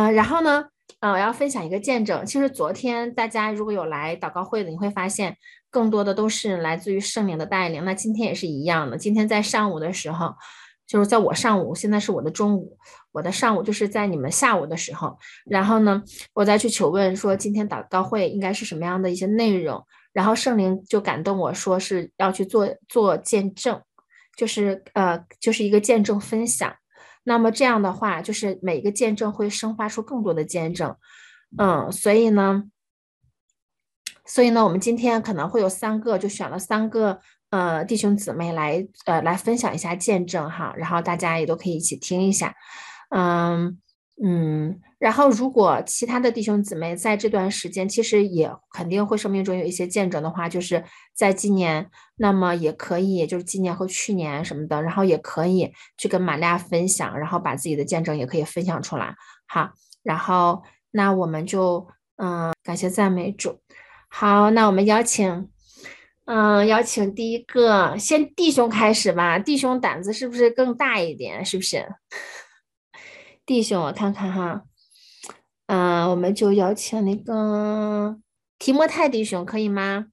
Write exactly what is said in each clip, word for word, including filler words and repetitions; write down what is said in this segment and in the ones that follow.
呃，然后呢，呃，我要分享一个见证。其实昨天大家如果有来祷告会的，你会发现更多的都是来自于圣灵的带领。那今天也是一样的。今天在上午的时候，就是在我上午，现在是我的中午，我的上午就是在你们下午的时候。然后呢，我再去求问说今天祷告会应该是什么样的一些内容，然后圣灵就感动我说是要去做做见证，就是呃就是一个见证分享。那么这样的话，就是每一个见证会生发出更多的见证，嗯，所以呢，所以呢，我们今天可能会有三个，就选了三个呃弟兄姊妹来呃来分享一下见证哈，然后大家也都可以一起听一下，嗯嗯，然后如果其他的弟兄姊妹在这段时间，其实也肯定会生命中有一些见证的话，就是在今年，那么也可以，就是今年和去年什么的，然后也可以去跟玛利亚分享，然后把自己的见证也可以分享出来，好，然后那我们就嗯感谢赞美主。好，那我们邀请，嗯，邀请第一个，先弟兄开始吧。弟兄胆子是不是更大一点？是不是？弟兄，我看看哈，嗯，我们就邀请那个提莫泰弟兄，可以吗？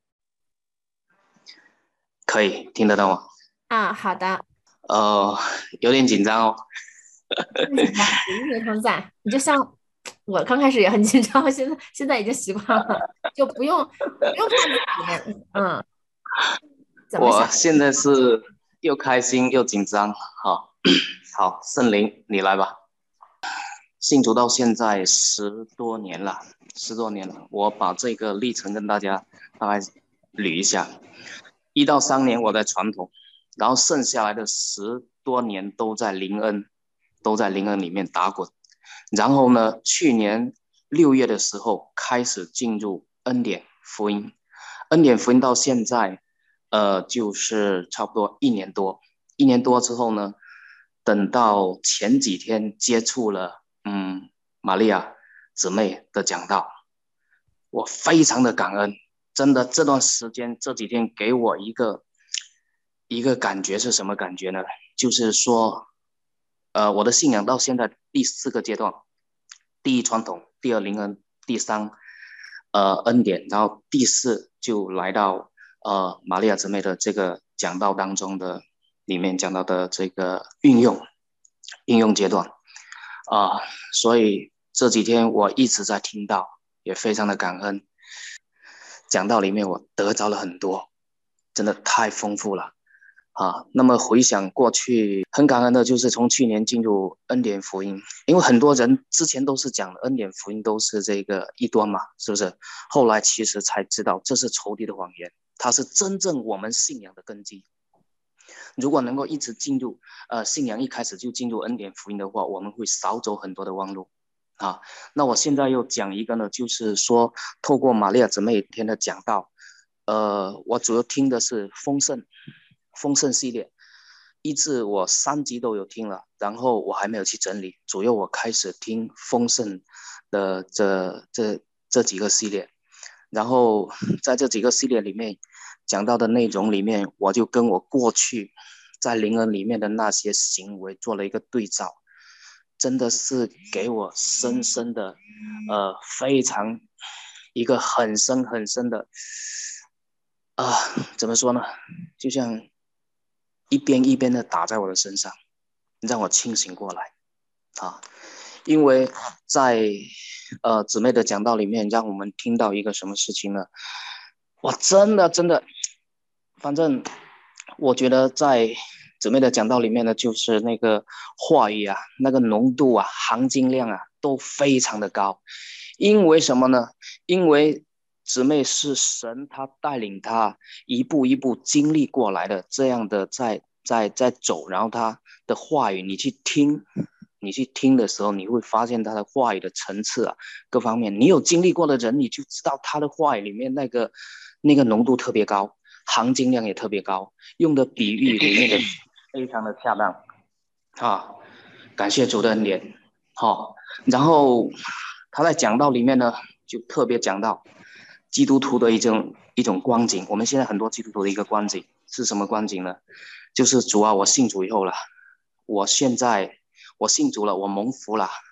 可以听得到吗？ 啊，好的。 呃，有点紧张哦。 不用紧张，有一没常在。你就像我刚开始也很紧张，现在现在已经习惯了，就不用不用怕自己。嗯，怎么想？ 我现在是又开心又紧张。好，好，圣灵，你来吧。信主到现在十多年了，十多年了。我把这个历程跟大家大概捋一下。一到三年我在传统，然后剩下来的十多年都在灵恩，都在灵恩里面打滚。然后呢，去年六月的时候开始进入恩典福音，恩典福音到现在，呃，就是差不多一年多。一年多之后呢，等到前几天接触了，嗯，玛利亚姊妹的讲道，我非常的感恩。真的这段时间这几天给我一个一个感觉是什么感觉呢？就是说，呃，我的信仰到现在第四个阶段，第一传统，第二灵恩，第三呃恩典，然后第四就来到呃玛利亚姊妹的这个讲道当中的里面讲到的这个运用应用阶段啊、呃，所以这几天我一直在听到，也非常的感恩。讲道里面我得着了很多，真的太丰富了啊！那么回想过去，很感恩的就是从去年进入恩典福音，因为很多人之前都是讲恩典福音都是这个异端嘛，是不是？后来其实才知道这是仇敌的谎言，它是真正我们信仰的根基。如果能够一直进入呃信仰一开始就进入恩典福音的话，我们会少走很多的弯路。啊，那我现在又讲一个呢，就是说透过玛利亚姊妹一天的讲道，呃，我主要听的是丰盛，丰盛系列，一至我三集都有听了，然后我还没有去整理，主要我开始听丰盛的这这这几个系列，然后在这几个系列里面讲到的内容里面，我就跟我过去在灵恩里面的那些行为做了一个对照。真的是给我深深的，呃，非常一个很深很深的，啊、呃，怎么说呢？就像一边一边的打在我的身上，让我清醒过来啊！因为在呃姊妹的讲道里面，让我们听到一个什么事情呢？我真的真的，反正我觉得在姊妹的讲道里面呢，就是那个话语啊，那个浓度啊，含金量啊，都非常的高。因为什么呢？因为姊妹是神他带领他一步一步经历过来的，这样的在在在走，然后他的话语你去听，你去听的时候，你会发现他的话语的层次啊，各方面，你有经历过的人，你就知道他的话语里面那个那个浓度特别高，含金量也特别高，用的比喻里面的非常的恰当啊，感谢主的恩典，好、哦，然后他在讲道里面呢，就特别讲到基督徒的一种一种光景。我们现在很多基督徒的一个光景是什么光景呢？就是主啊，我信主以后了，我现在我信主了，我蒙福了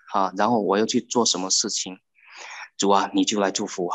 啊，然后我要去做什么事情，主啊，你就来祝福我。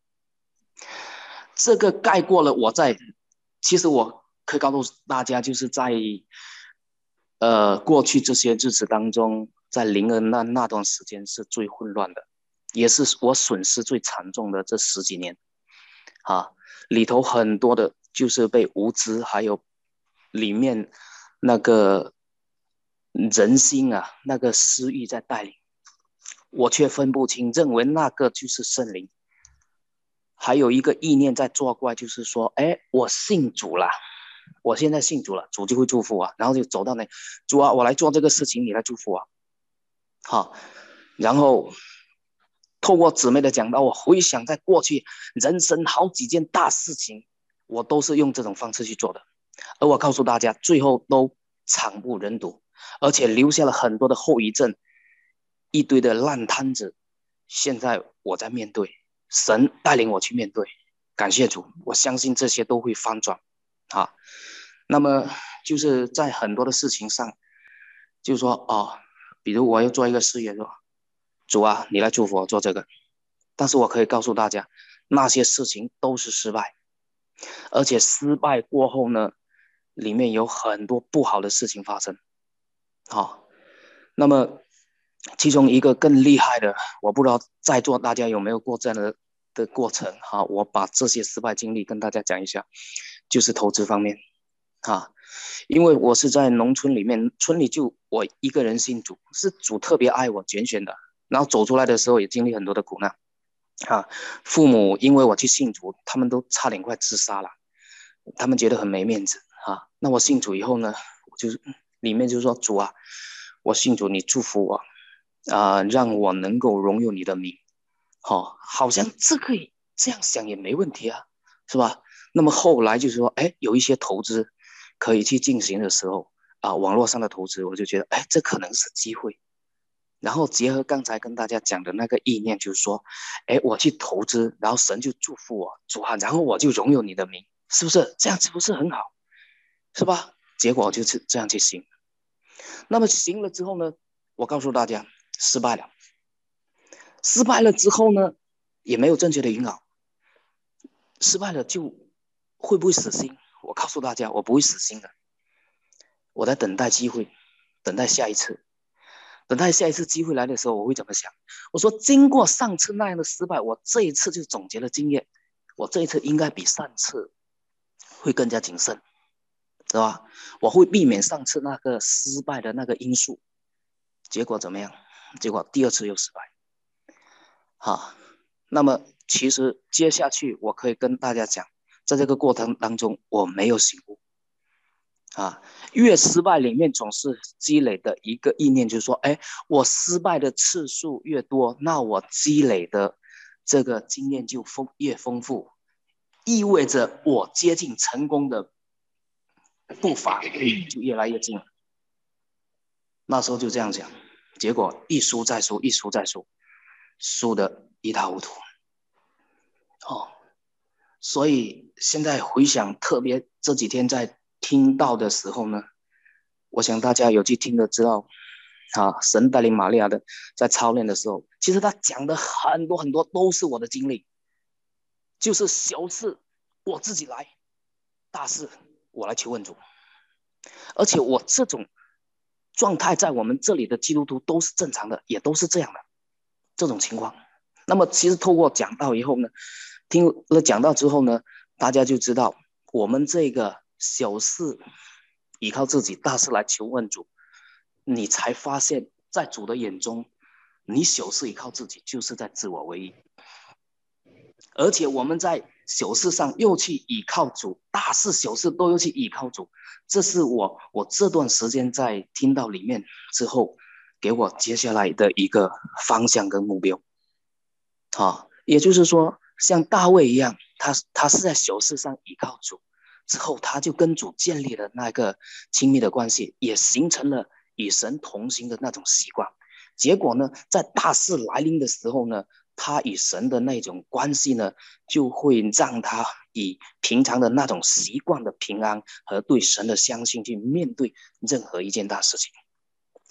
这个概括了我在，其实我可以告诉大家，就是在呃过去这些日子当中，在灵恩那那段时间是最混乱的，也是我损失最惨重的这十几年啊，里头很多的就是被无知，还有里面那个人心啊，那个私欲在带领，我却分不清，认为那个就是圣灵。还有一个意念在作怪，就是说，哎，我信主了，我现在信主了，主就会祝福我，然后就走到那，主啊，我来做这个事情，你来祝福我，好，然后透过姊妹的讲道，我回想在过去人生好几件大事情，我都是用这种方式去做的，而我告诉大家，最后都惨不忍睹，而且留下了很多的后遗症，一堆的烂摊子，现在我在面对。神带领我去面对，感谢主，我相信这些都会翻转啊。那么就是在很多的事情上，就是说哦，比如我要做一个事业，说主啊，你来祝福我做这个，但是我可以告诉大家，那些事情都是失败，而且失败过后呢，里面有很多不好的事情发生。好，那么其中一个更厉害的，我不知道在座大家有没有过这样的的过程哈，我把这些失败经历跟大家讲一下，就是投资方面哈，因为我是在农村里面，村里就我一个人信主，是主特别爱我拣选的，然后走出来的时候也经历很多的苦难啊，父母因为我去信主，他们都差点快自杀了，他们觉得很没面子啊。那我信主以后呢，我就是里面就说主啊，我信主，你祝福我啊、呃，让我能够荣耀你的名。好、哦，好像这可以这样想也没问题啊，是吧？那么后来就是说，哎，有一些投资可以去进行的时候啊，网络上的投资，我就觉得，哎，这可能是机会。然后结合刚才跟大家讲的那个意念，就是说，哎，我去投资，然后神就祝福我，主啊，然后我就荣耀你的名，是不是？这样子不是很好，是吧？结果就是这样去行。那么行了之后呢，我告诉大家，失败了。失败了之后呢，也没有正确的引导。失败了就会不会死心？我告诉大家，我不会死心的。我在等待机会，等待下一次，等待下一次机会来的时候，我会怎么想？我说，经过上次那样的失败，我这一次就总结了经验，我这一次应该比上次会更加谨慎，知道吧？我会避免上次那个失败的那个因素。结果怎么样？结果第二次又失败。好，那么其实接下去我可以跟大家讲，在这个过程当中，我没有醒悟啊。越失败里面总是积累的一个意念，就是说，哎，我失败的次数越多，那我积累的这个经验就丰越丰富，意味着我接近成功的步伐就越来越近了。那时候就这样讲，结果一输再输，一输再输，输得一塌糊涂。哦，所以现在回想，特别这几天在听到的时候呢，我想大家有去听的知道，啊，神带领玛利亚的在操练的时候，其实他讲的很多很多都是我的经历，就是小事我自己来，大事我来求问主，而且我这种状态在我们这里的基督徒都是正常的，也都是这样的这种情况。那么其实透过讲道以后呢，听了讲道之后呢，大家就知道我们这个小事依靠自己，大事来求问主，你才发现在主的眼中，你小事依靠自己就是在自我为义，而且我们在小事上又去依靠主，大事小事都又去依靠主，这是我我这段时间在听到里面之后，给我接下来的一个方向跟目标。啊，也就是说，像大卫一样，他他是在小事上依靠主，之后他就跟主建立了那个亲密的关系，也形成了与神同行的那种习惯。结果呢，在大事来临的时候呢，他与神的那种关系呢，就会让他以平常的那种习惯的平安和对神的相信去面对任何一件大事情。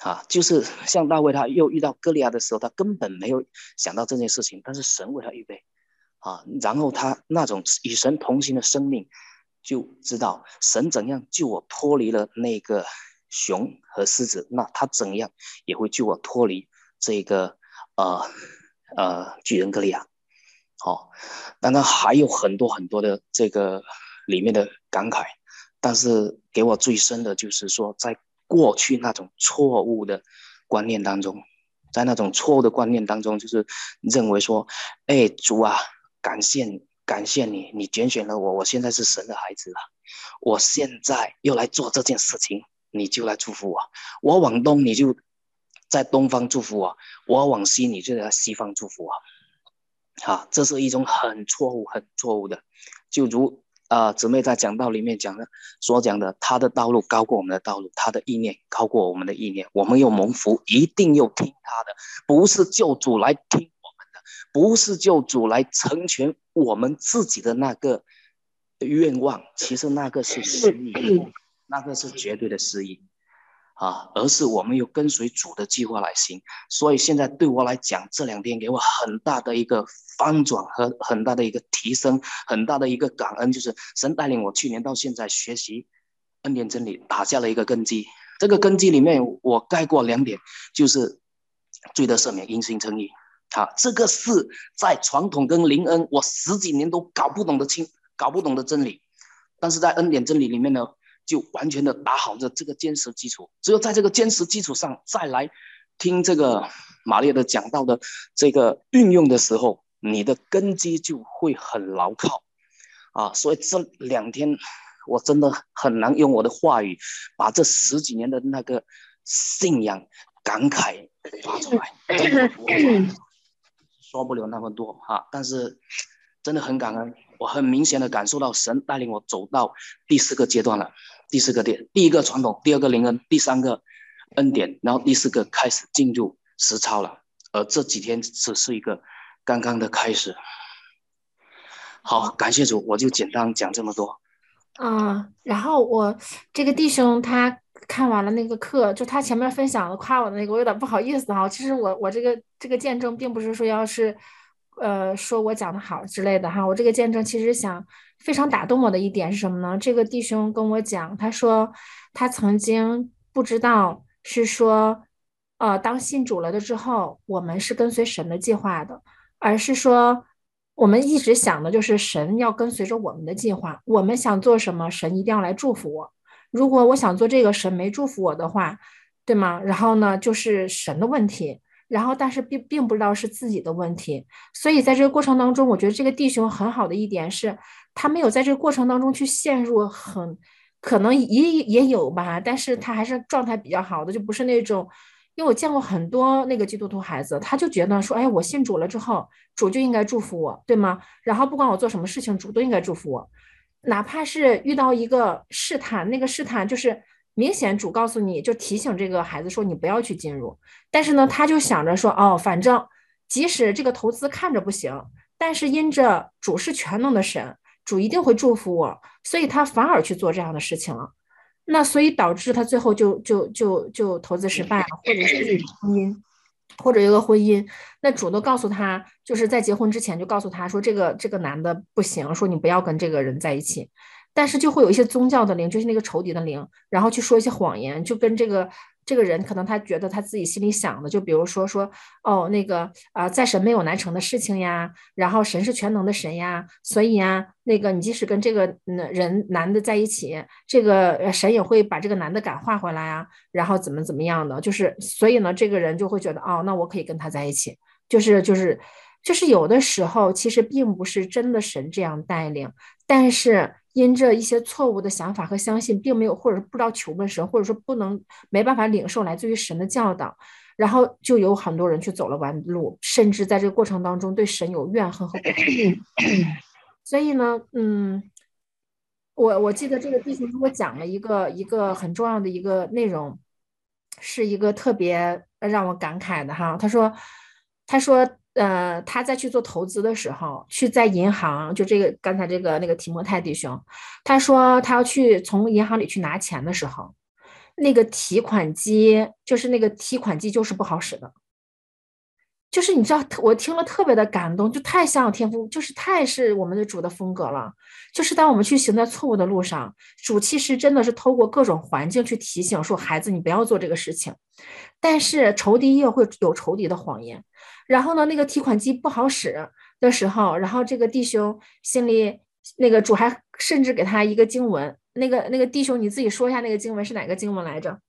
啊，就是像大卫他又遇到歌利亚的时候，他根本没有想到这件事情，但是神为他预备啊，然后他那种与神同行的生命，就知道神怎样救我脱离了那个熊和狮子，那他怎样也会救我脱离这个呃呃巨人歌利亚。好、哦，当然还有很多很多的这个里面的感慨，但是给我最深的就是说，在过去那种错误的观念当中，在那种错误的观念当中，就是认为说，哎，主啊，感谢你，感谢你，你拣选了我，我现在是神的孩子了，我现在又来做这件事情，你就来祝福我，我往东你就在东方祝福我，我往西你就在西方祝福我。啊，这是一种很错误、很错误的，就如啊、呃、姊妹在讲道里面讲的所讲的，他的道路高过我们的道路，他的意念高过我们的意念，我们有蒙福，一定要听他的，不是救主来听我们的，不是救主来成全我们自己的那个愿望，其实那个是失意，那个是绝对的失意。啊，而是我们有跟随主的计划来行，所以现在对我来讲，这两天给我很大的一个翻转和很大的一个提升，很大的一个感恩，就是神带领我去年到现在学习恩典真理，打下了一个根基。这个根基里面，我概括两点，就是罪得赦免、因信称义。啊，这个是在传统跟灵恩，我十几年都搞不懂的清，搞不懂的真理，但是在恩典真理里面呢，就完全的打好着这个坚实基础，只有在这个坚实基础上再来听这个玛利亚的讲道的这个运用的时候，你的根基就会很牢靠啊！所以这两天我真的很难用我的话语把这十几年的那个信仰感慨发出来，说不了那么多哈，但是真的很感恩，我很明显的感受到神带领我走到第四个阶段了。第四个点，第一个传统，第二个灵恩，第三个恩典，然后第四个开始进入实操了。而这几天只是一个刚刚的开始。好，感谢主，我就简单讲这么多。 嗯，然后我这个弟兄他看完了那个课，就他前面分享的夸我的那个，我有点不好意思哈。其实我我这个这个见证并不是说要是，呃，说我讲的好之类的哈。我这个见证其实想非常打动我的一点是什么呢？这个弟兄跟我讲，他说他曾经不知道是说，呃，当信主了的之后，我们是跟随神的计划的，而是说。我们一直想的就是神要跟随着我们的计划，我们想做什么，神一定要来祝福我。如果我想做这个，神没祝福我的话，对吗？然后呢，就是神的问题，然后但是并并不知道是自己的问题。所以在这个过程当中，我觉得这个弟兄很好的一点是，他没有在这个过程当中去陷入很可能也也有吧，但是他还是状态比较好的，就不是那种。因为我见过很多那个基督徒孩子，他就觉得说，哎，我信主了之后，主就应该祝福我，对吗？然后不管我做什么事情，主都应该祝福我，哪怕是遇到一个试探，那个试探就是明显主告诉你就提醒这个孩子说你不要去进入，但是呢，他就想着说，哦，反正即使这个投资看着不行，但是因着主是全能的神，主一定会祝福我，所以他反而去做这样的事情了。那所以导致他最后就就就就投资失败了，或者是自己的婚姻，或者一个婚姻，那主都告诉他，就是在结婚之前就告诉他说，这个这个男的不行，说你不要跟这个人在一起。但是就会有一些宗教的灵，就是那个仇敌的灵，然后去说一些谎言，就跟这个这个人可能他觉得他自己心里想的，就比如说说哦那个啊、呃，在神没有难成的事情呀，然后神是全能的神呀，所以呀那个你即使跟这个人男的在一起，这个神也会把这个男的感化回来啊，然后怎么怎么样的，就是所以呢这个人就会觉得哦那我可以跟他在一起，就是就是就是有的时候其实并不是真的神这样带领，但是因着一些错误的想法和相信，并没有或者不知道求问神，或者说不能没办法领受来自于神的教导，然后就有很多人去走了弯路，甚至在这个过程当中对神有怨恨和不信。所以呢，嗯，我我记得这个弟兄给我讲了一个一个很重要的一个内容，是一个特别让我感慨的哈。他说，他说，呃，他在去做投资的时候，去在银行，就这个刚才这个那个提摩太弟兄，他说他要去从银行里去拿钱的时候， 那个提款机，就是那个提款机就是不好使的。就是你知道，我听了特别的感动，就太像天赋，就是太是我们的主的风格了。就是当我们去行在错误的路上，主其实真的是透过各种环境去提醒说，孩子你不要做这个事情。但是仇敌也会有仇敌的谎言。然后呢，那个提款机不好使的时候，然后这个弟兄心里那个主还甚至给他一个经文，那个那个弟兄你自己说一下那个经文是哪个经文来着？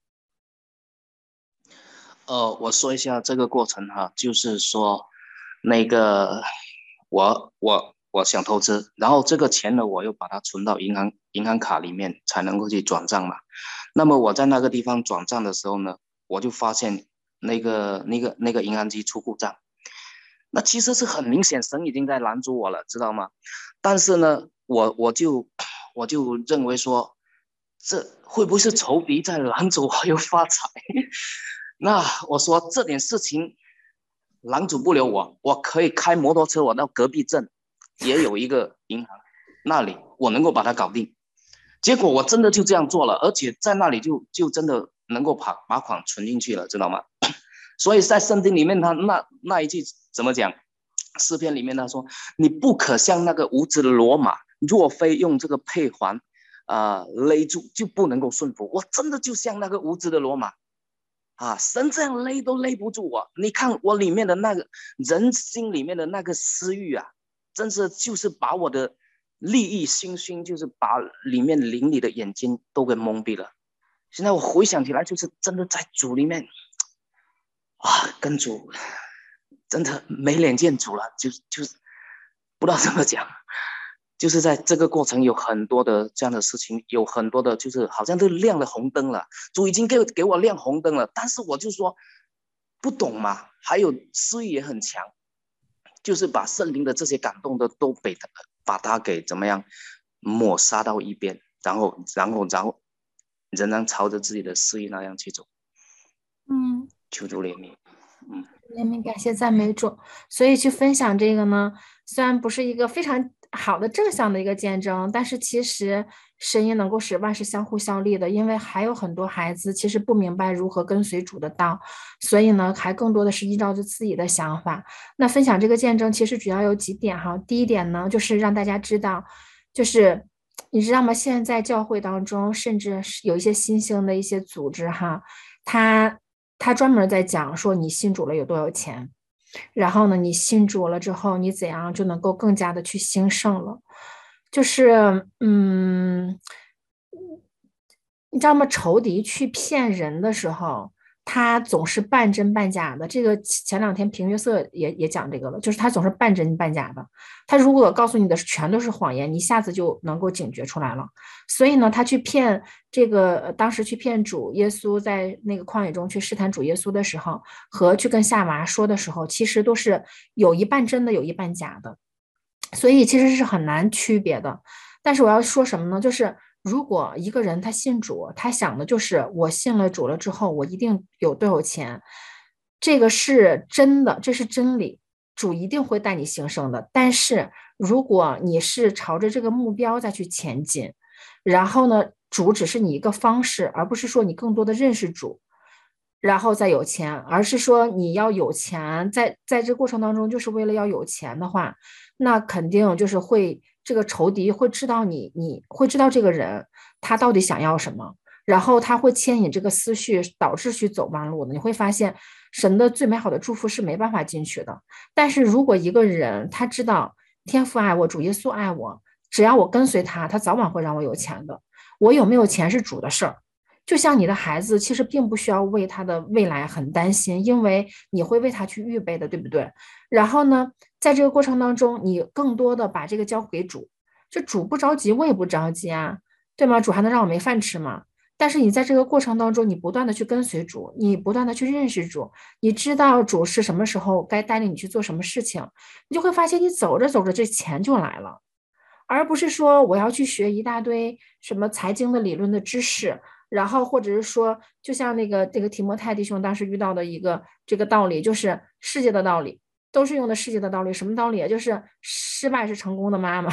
呃，我说一下这个过程哈，就是说，那个我我我想投资，然后这个钱呢，我又把它存到银行银行卡里面，才能够去转账嘛。那么我在那个地方转账的时候呢，我就发现那个那个那个银行机出故障，那其实是很明显，神已经在拦住我了，知道吗？但是呢，我我就我就认为说，这会不会是仇敌在拦阻我又发财？那我说这点事情拦阻不了我，我可以开摩托车，我到隔壁镇也有一个银行，那里我能够把它搞定。结果我真的就这样做了，而且在那里就就真的能够把把款存进去了，知道吗？所以在圣经里面他那那一句怎么讲？诗篇里面他说：“你不可像那个无知的骡马，若非用这个配环啊、呃、勒住，就不能够顺服。”我真的就像那个无知的骡马啊，神这样勒都勒不住我。你看我里面的那个人心里面的那个私欲啊，真是就是把我的利益心胸，就是把里面灵里的眼睛都给蒙蔽了。现在我回想起来，就是真的在主里面啊，跟主真的没脸见主了，就就是不知道怎么讲，就是在这个过程有很多的这样的事情，有很多的，就是好像都亮了红灯了，主已经给给我亮红灯了，但是我就说不懂嘛，还有私欲也很强，就是把圣灵的这些感动的都被他把他给怎么样抹杀到一边，然后然后然后仍然朝着自己的私欲那样去走， 嗯， 求主怜悯，嗯。 怜悯感谢赞美主。所以去分享这个呢，虽然不是一个非常好的正向的一个见证，但是其实神也能够使万事相互效力的，因为还有很多孩子其实不明白如何跟随主的道，所以呢，还更多的是依照着自己的想法。那分享这个见证其实主要有几点哈，第一点呢，就是让大家知道，就是你知道吗？现在教会当中，甚至是有一些新兴的一些组织哈，他他专门在讲说你信主了有多少钱，然后呢，你信主了之后，你怎样就能够更加的去兴盛了？就是嗯，你知道吗？仇敌去骗人的时候，他总是半真半假的。这个前两天平约瑟也也讲这个了，就是他总是半真半假的。他如果告诉你的全都是谎言，你一下子就能够警觉出来了。所以呢，他去骗这个，呃当时去骗主耶稣，在那个旷野中去试探主耶稣的时候，和去跟夏娃说的时候，其实都是有一半真的，有一半假的。所以其实是很难区别的。但是我要说什么呢？就是如果一个人他信主，他想的就是我信了主了之后，我一定有多少钱，这个是真的，这是真理，主一定会带你兴盛的。但是如果你是朝着这个目标再去前进，然后呢，主只是你一个方式，而不是说你更多的认识主，然后再有钱，而是说你要有钱，在在这过程当中，就是为了要有钱的话。那肯定就是会这个仇敌会知道你，你会知道这个人他到底想要什么，然后他会牵引这个思绪，导致去走弯路的。你会发现，神的最美好的祝福是没办法进去的。但是如果一个人他知道天父爱我，主耶稣爱我，只要我跟随他，他早晚会让我有钱的。我有没有钱是主的事儿。就像你的孩子，其实并不需要为他的未来很担心，因为你会为他去预备的，对不对？然后呢，在这个过程当中，你更多的把这个交给主，就主不着急，我也不着急啊，对吗？主还能让我没饭吃吗？但是你在这个过程当中，你不断的去跟随主，你不断的去认识主，你知道主是什么时候该带领你去做什么事情，你就会发现你走着走着这钱就来了，而不是说我要去学一大堆什么财经的理论的知识。然后或者是说，就像那个这个提摩太弟兄当时遇到的一个这个道理，就是世界的道理，都是用的世界的道理。什么道理啊？就是失败是成功的妈妈。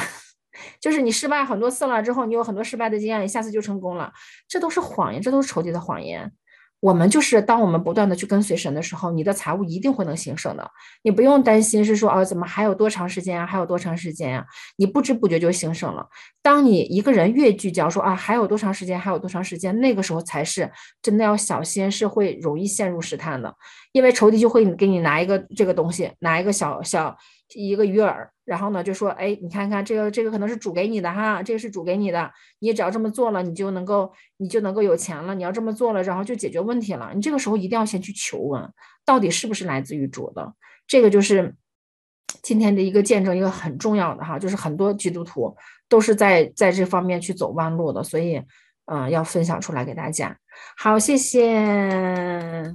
就是你失败很多次了之后，你有很多失败的经验，你下次就成功了，这都是谎言，这都是仇敌的谎言。我们就是当我们不断的去跟随神的时候，你的财务一定会能兴盛的，你不用担心是说哦怎么还有多长时间啊，还有多长时间啊，你不知不觉就兴盛了。当你一个人越聚焦说啊还有多长时间，还有多长时间，那个时候才是真的要小心，是会容易陷入试探的，因为仇敌就会给你拿一个这个东西，拿一个小小一个鱼饵，然后呢就说哎你看看这个这个可能是主给你的哈，这个是主给你的，你只要这么做了，你就能够你就能够有钱了，你要这么做了，然后就解决问题了。你这个时候一定要先去求问，到底是不是来自于主的。这个就是今天的一个见证，一个很重要的哈，就是很多基督徒都是在在这方面去走弯路的，所以嗯、呃，要分享出来给大家。好，谢谢。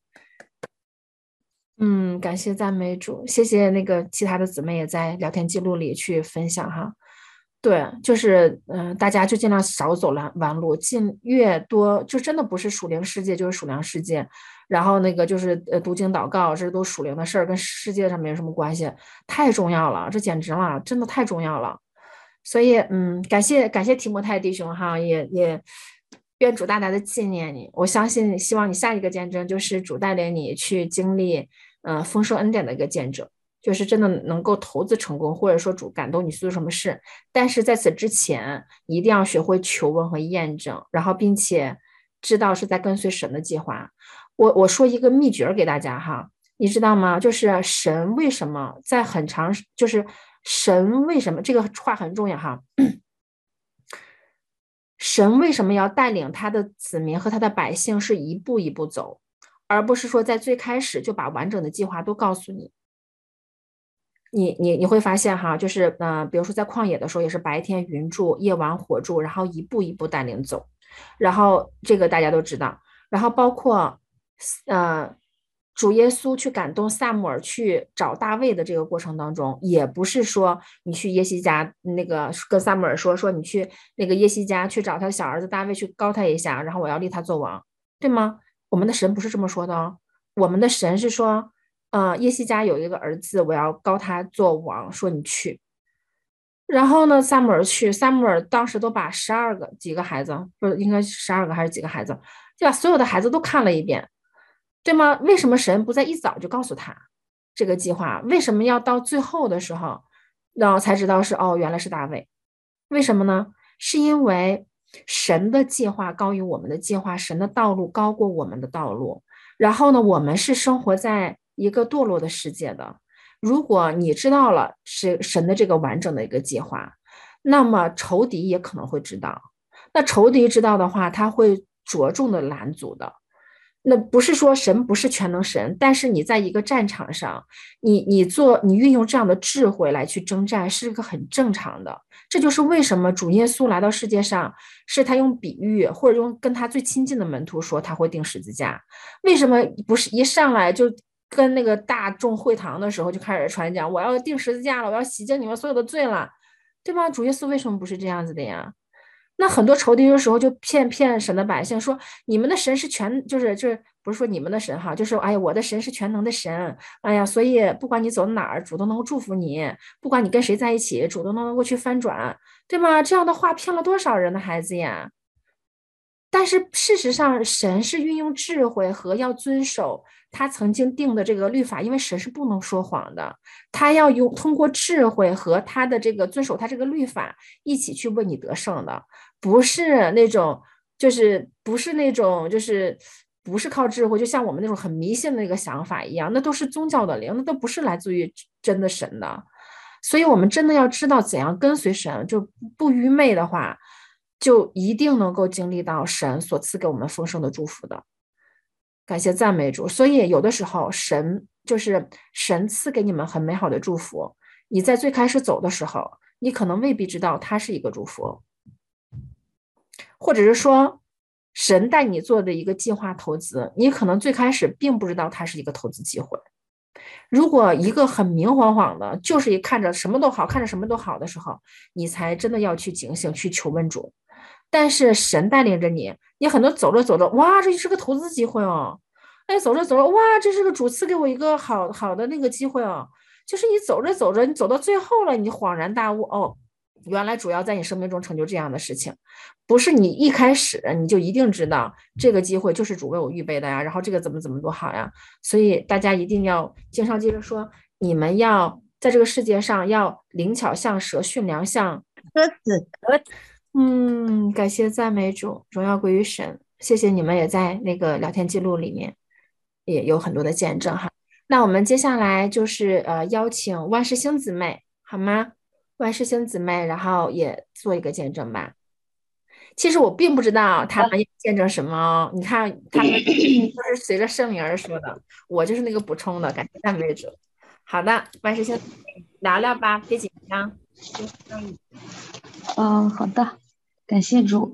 嗯，感谢赞美主，谢谢那个其他的姊妹也在聊天记录里去分享哈。对，就是嗯、呃，大家就尽量少走弯弯路，尽越多就真的不是属灵世界就是属灵世界，然后那个就是呃读经祷告，这都属灵的事儿，跟世界上没有什么关系，太重要了，这简直了，真的太重要了。所以嗯，感谢感谢提摩太弟兄哈，也也愿主大大的纪念你，我相信希望你下一个见证就是主带领你去经历。呃，丰收恩典的一个见证，就是真的能够投资成功，或者说主感动你去做什么事。但是在此之前，你一定要学会求问和验证，然后并且知道是在跟随神的计划。我我说一个秘诀给大家哈，你知道吗？就是神为什么在很长，就是神为什么这个话很重要哈。神为什么要带领他的子民和他的百姓是一步一步走？而不是说在最开始就把完整的计划都告诉你，你你你会发现哈，就是呃，比如说在旷野的时候，也是白天云柱，夜晚火柱，然后一步一步带领走，然后这个大家都知道，然后包括呃，主耶稣去感动撒母耳去找大卫的这个过程当中，也不是说你去耶西家那个跟撒母耳说说你去那个耶西家去找他的小儿子大卫去高他一下，然后我要立他做王，对吗？我们的神不是这么说的哦，我们的神是说，呃，耶西家有一个儿子，我要高他做王，说你去。然后呢，撒母耳去，撒母耳当时都把十二个几个孩子，不是应该十二个还是几个孩子，就把所有的孩子都看了一遍，对吗？为什么神不在一早就告诉他这个计划？为什么要到最后的时候，然后才知道是哦，原来是大卫？为什么呢？是因为神的计划高于我们的计划，神的道路高过我们的道路。然后呢，我们是生活在一个堕落的世界的。如果你知道了是神的这个完整的一个计划，那么仇敌也可能会知道。那仇敌知道的话，他会着重的拦阻的。那不是说神不是全能神，但是你在一个战场上，你你做你运用这样的智慧来去征战，是一个很正常的。这就是为什么主耶稣来到世界上，是他用比喻或者用跟他最亲近的门徒说他会钉十字架。为什么不是一上来就跟那个大众会堂的时候就开始传讲，我要钉十字架了，我要洗净你们所有的罪了，对吗？主耶稣为什么不是这样子的呀？那很多仇敌的时候就骗骗神的百姓说，你们的神是全，就是就是不是说你们的神哈，就是哎呀我的神是全能的神，哎呀，所以不管你走哪儿，主都能够祝福你，不管你跟谁在一起，主都能够去翻转，对吗？这样的话骗了多少人的孩子呀？但是事实上，神是运用智慧和要遵守他曾经定的这个律法，因为神是不能说谎的，他要用通过智慧和他的这个遵守他这个律法一起去为你得胜的，不是那种就是不是那种就是不是靠智慧，就像我们那种很迷信的那个想法一样，那都是宗教的灵，那都不是来自于真的神的。所以我们真的要知道怎样跟随神，就不愚昧的话。就一定能够经历到神所赐给我们丰盛的祝福的。感谢赞美主。所以有的时候神就是神赐给你们很美好的祝福，你在最开始走的时候，你可能未必知道它是一个祝福，或者是说神带你做的一个计划投资，你可能最开始并不知道它是一个投资机会。如果一个很明晃晃的，就是一看着什么都好，看着什么都好的时候，你才真的要去警醒，去求问主。但是神带领着你，你很多走着走着，哇，这是个投资机会哦！哎，走着走着，哇，这是个主赐给我一个好好的那个机会哦。就是你走着走着，你走到最后了，你恍然大悟，哦， 原来主要在你生命中成就这样的事情，不是你一开始你就一定知道这个机会就是主为我预备的呀，然后这个怎么怎么多好呀。所以大家一定要经常记着说，你们要在这个世界上要灵巧像蛇，驯良像鸽子，鸽子。 嗯，感谢赞美主，荣耀归于神。谢谢你们也在那个聊天记录里面也有很多的见证哈。那我们接下来就是呃邀请万事兴姊妹好吗？万事兴姊妹，然后也做一个见证吧。其实我并不知道他们要见证什么哦，你看他们都是随着圣灵而说的，我就是那个补充的，感谢赞美主。好的，万事兴姊妹聊聊吧，别紧张。 嗯，好的，感谢主。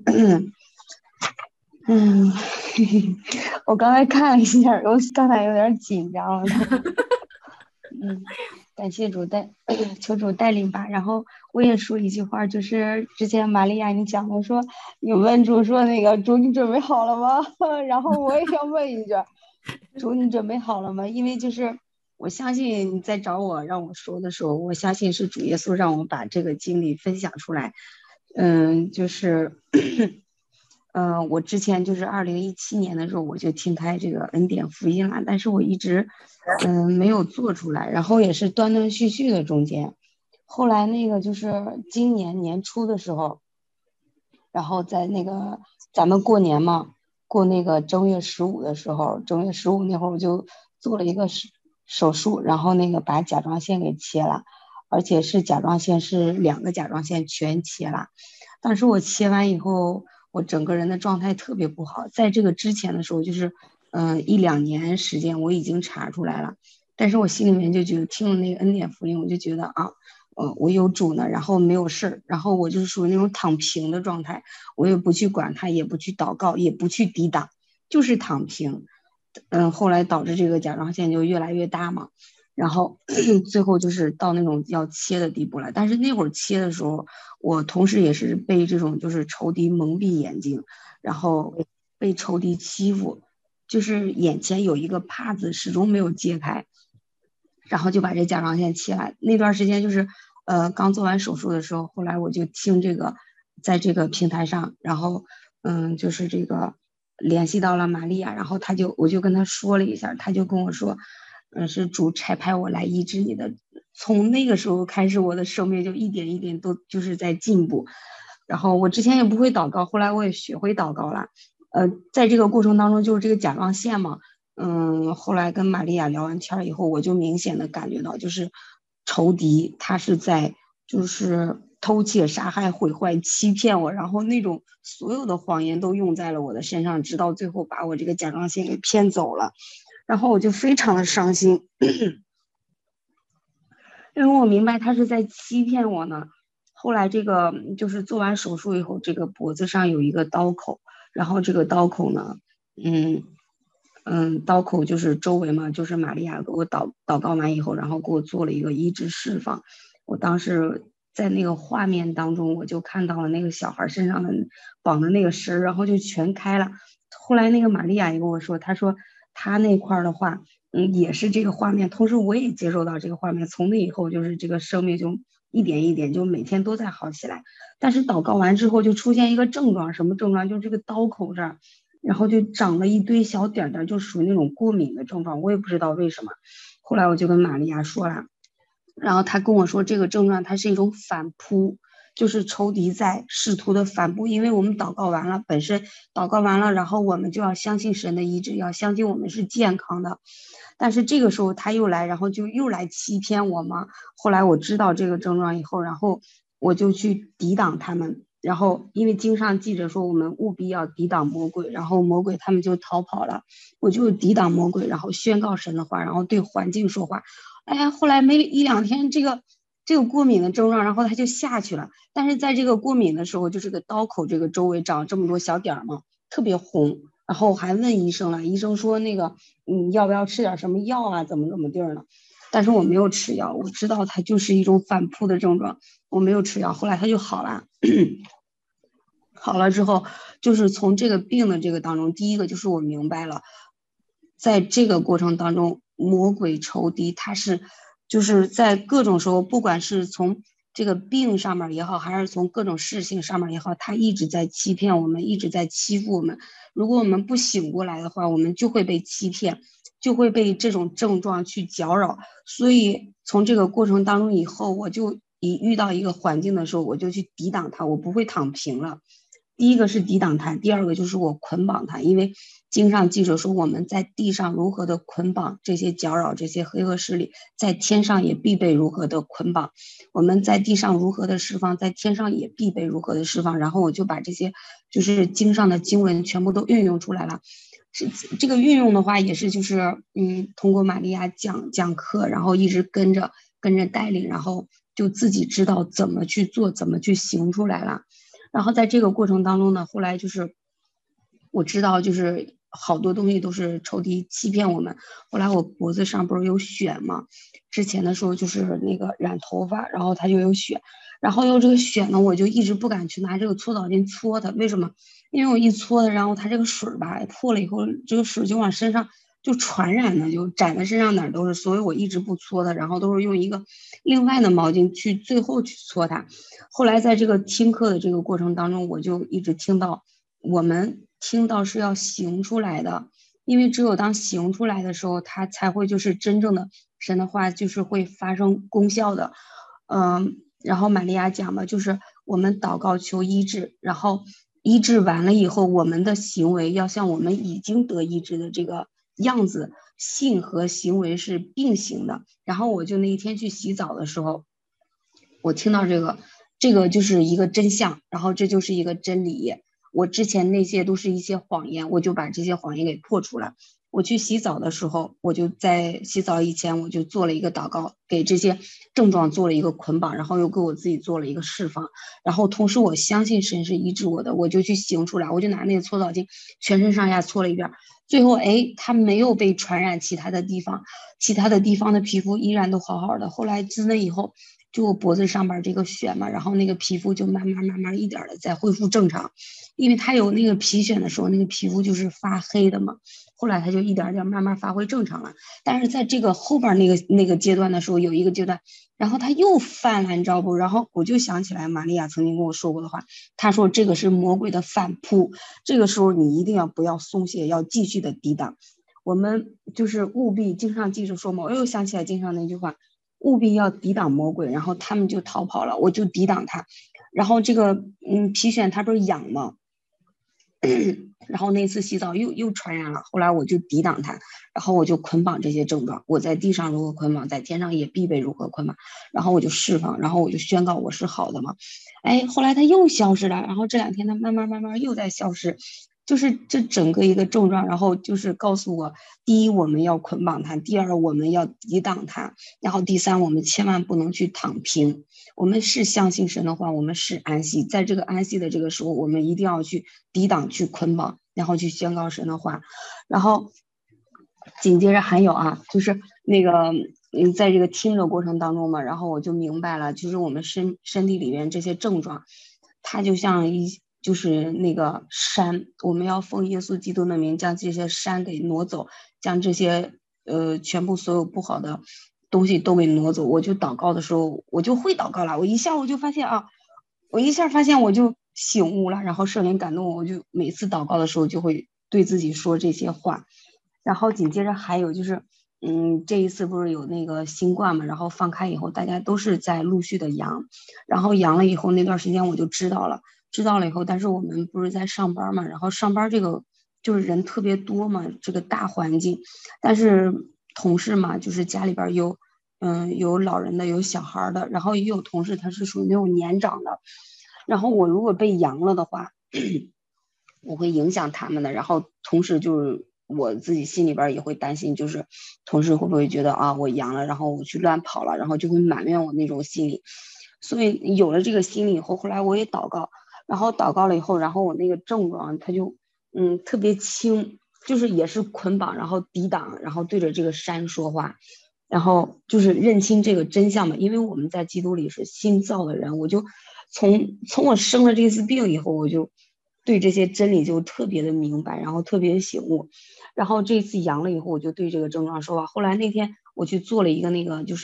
嗯，嘿嘿，我刚才看了一下，我刚才有点紧张了。嗯，感谢主带，求主带领吧。然后我也说一句话，就是之前玛利亚你讲的说，你问主说那个主你准备好了吗？然后我也要问一句，主你准备好了吗？因为就是我相信你在找我让我说的时候，我相信是主耶稣让我把这个经历分享出来。嗯，就是嗯、呃，我之前就是二零一七年的时候我就听开这个恩典福音了，但是我一直嗯、呃、没有做出来，然后也是断断续续的中间，后来那个就是今年年初的时候，然后在那个咱们过年嘛，过那个正月十五的时候，正月十五那会儿我就做了一个手手术，然后那个把甲状腺给切了，而且是甲状腺是两个甲状腺全切了。但是我切完以后，我整个人的状态特别不好。在这个之前的时候，就是嗯、呃、一两年时间我已经查出来了，但是我心里面就觉得听了那个恩典福音，我就觉得啊。呃，我有主呢，然后没有事儿，然后我就是属于那种躺平的状态，我也不去管它，也不去祷告，也不去抵挡，就是躺平。嗯，后来导致这个甲状腺就越来越大嘛，然后最后就是到那种要切的地步了。但是那会儿切的时候，我同时也是被这种就是仇敌蒙蔽眼睛，然后被仇敌欺负，就是眼前有一个帕子始终没有揭开。然后就把这甲状腺切了。那段时间就是，呃，刚做完手术的时候，后来我就听这个，在这个平台上，然后，嗯，就是这个联系到了玛利亚，然后他就我就跟他说了一下，他就跟我说，嗯，是主差派我来医治你的。从那个时候开始，我的生命就一点一点都就是在进步。然后我之前也不会祷告，后来我也学会祷告了。呃，在这个过程当中，就是这个甲状腺嘛。嗯，后来跟玛利亚聊完天以后，我就明显的感觉到，就是仇敌他是在就是偷窃、杀害、毁坏、欺骗我，然后那种所有的谎言都用在了我的身上，直到最后把我这个甲状腺给骗走了，然后我就非常的伤心，因为我明白他是在欺骗我呢。后来这个就是做完手术以后，这个脖子上有一个刀口，然后这个刀口呢，嗯。嗯，刀口就是周围嘛，就是玛利亚给我祷祷告完以后，然后给我做了一个医治释放。我当时在那个画面当中，我就看到了那个小孩身上的绑的那个绳，然后就全开了。后来那个玛利亚也跟我说，她说她那块的话，嗯，也是这个画面。同时我也接受到这个画面，从那以后就是这个生命就一点一点就每天都在好起来。但是祷告完之后就出现一个症状，什么症状？就这个刀口这儿。然后就长了一堆小点点，就属于那种过敏的症状，我也不知道为什么。后来我就跟玛利亚说了，然后他跟我说这个症状它是一种反扑，就是仇敌在试图的反扑，因为我们祷告完了，本身祷告完了，然后我们就要相信神的医治，要相信我们是健康的，但是这个时候他又来，然后就又来欺骗我嘛。后来我知道这个症状以后，然后我就去抵挡他们。然后因为经上记着说我们务必要抵挡魔鬼，然后魔鬼他们就逃跑了，我就抵挡魔鬼，然后宣告神的话，然后对环境说话。哎呀，后来没一两天这个这个过敏的症状，然后它就下去了。但是在这个过敏的时候，就是个刀口这个周围长这么多小点嘛，特别红。然后还问医生了，医生说那个你要不要吃点什么药啊，怎么怎么地儿呢？但是我没有吃药，我知道它就是一种反扑的症状，我没有吃药，后来它就好了。好了之后，就是从这个病的这个当中，第一个就是我明白了，在这个过程当中，魔鬼仇敌他是就是在各种时候，不管是从这个病上面也好，还是从各种事情上面也好，他一直在欺骗我们，一直在欺负我们。如果我们不醒过来的话，我们就会被欺骗，就会被这种症状去搅扰。所以从这个过程当中以后，我就一遇到一个环境的时候，我就去抵挡它，我不会躺平了。第一个是抵挡它，第二个就是我捆绑它，因为经上记着说我们在地上如何的捆绑这些搅扰这些黑恶势力，在天上也必被如何的捆绑，我们在地上如何的释放，在天上也必被如何的释放。然后我就把这些就是经上的经文全部都运用出来了。是这个运用的话也是就是嗯，通过玛利亚讲讲课，然后一直跟着跟着带领，然后就自己知道怎么去做，怎么去行出来了。然后在这个过程当中呢，后来就是我知道就是好多东西都是仇敌欺骗我们。后来我脖子上不是有血嘛，之前的时候就是那个染头发，然后它就有血，然后有这个血呢，我就一直不敢去拿这个搓澡巾搓它。为什么？因为我一搓它，然后它这个水吧破了以后，这个水就往身上就传染了，就沾在身上哪儿都是，所以我一直不搓它，然后都是用一个另外的毛巾去最后去搓它。后来在这个听课的这个过程当中，我就一直听到我们听到是要行出来的，因为只有当行出来的时候，它才会就是真正的神的话就是会发生功效的。嗯，然后玛利亚讲嘛，就是我们祷告求医治，然后医治完了以后，我们的行为要像我们已经得医治的这个样子，信和行为是并行的。然后我就那一天去洗澡的时候，我听到这个这个就是一个真相，然后这就是一个真理。我之前那些都是一些谎言，我就把这些谎言给破除了。我去洗澡的时候，我就在洗澡以前我就做了一个祷告，给这些症状做了一个捆绑，然后又给我自己做了一个释放。然后同时我相信神是医治我的，我就去行出来，我就拿那个搓澡巾全身上下搓了一遍，最后哎，它没有被传染其他的地方，其他的地方的皮肤依然都好好的。后来自那以后，就我脖子上边这个血嘛，然后那个皮肤就慢慢慢慢一点的在恢复正常。因为它有那个皮癣的时候，那个皮肤就是发黑的嘛，后来它就一点点慢慢发挥正常了。但是在这个后边那个那个阶段的时候，有一个阶段，然后它又犯了，你知道不？然后我就想起来玛利亚曾经跟我说过的话，她说这个是魔鬼的反扑，这个时候你一定要不要松懈，要继续的抵挡。我们就是务必经常记着说嘛，我又想起来经常那句话，务必要抵挡魔鬼，然后他们就逃跑了，我就抵挡他。然后这个嗯皮癣它不是痒吗？然后那次洗澡又又传染了，后来我就抵挡它，然后我就捆绑这些症状，我在地上如何捆绑，在天上也必被如何捆绑，然后我就释放，然后我就宣告我是好的嘛。哎，后来它又消失了，然后这两天它慢慢慢慢又在消失，就是这整个一个症状，然后就是告诉我，第一我们要捆绑它，第二我们要抵挡它，然后第三我们千万不能去躺平。我们是相信神的话，我们是安息，在这个安息的这个时候，我们一定要去抵挡去捆绑，然后去宣告神的话。然后紧接着还有啊，就是那个嗯，在这个听的过程当中嘛，然后我就明白了，就是我们身身体里面这些症状，它就像一就是那个山，我们要奉耶稣基督的名将这些山给挪走，将这些呃全部所有不好的东西都给挪走。我就祷告的时候，我就会祷告了。我一下我就发现啊，我一下发现我就醒悟了，然后圣灵感动我，我就每次祷告的时候就会对自己说这些话。然后紧接着还有就是，嗯，这一次不是有那个新冠嘛，然后放开以后，大家都是在陆续的阳，然后阳了以后那段时间我就知道了，知道了以后，但是我们不是在上班嘛，然后上班这个就是人特别多嘛，这个大环境，但是同事嘛，就是家里边有。嗯，有老人的，有小孩的，然后也有同事他是属于那种年长的，然后我如果被阳了的话，我会影响他们的，然后同时就是我自己心里边也会担心，就是同事会不会觉得啊我阳了，然后我去乱跑了，然后就会埋怨我那种心理。所以有了这个心理以后，后来我也祷告，然后祷告了以后，然后我那个症状它就嗯特别轻，就是也是捆绑，然后抵挡，然后对着这个山说话。然后就是认清这个真相嘛，因为我们在基督里是新造的人，我就从从我生了这次病以后，我就对这些真理就特别的明白，然后特别醒悟。然后这次阳了以后，我就对这个症状说话。后来那天我去做了一个那个就是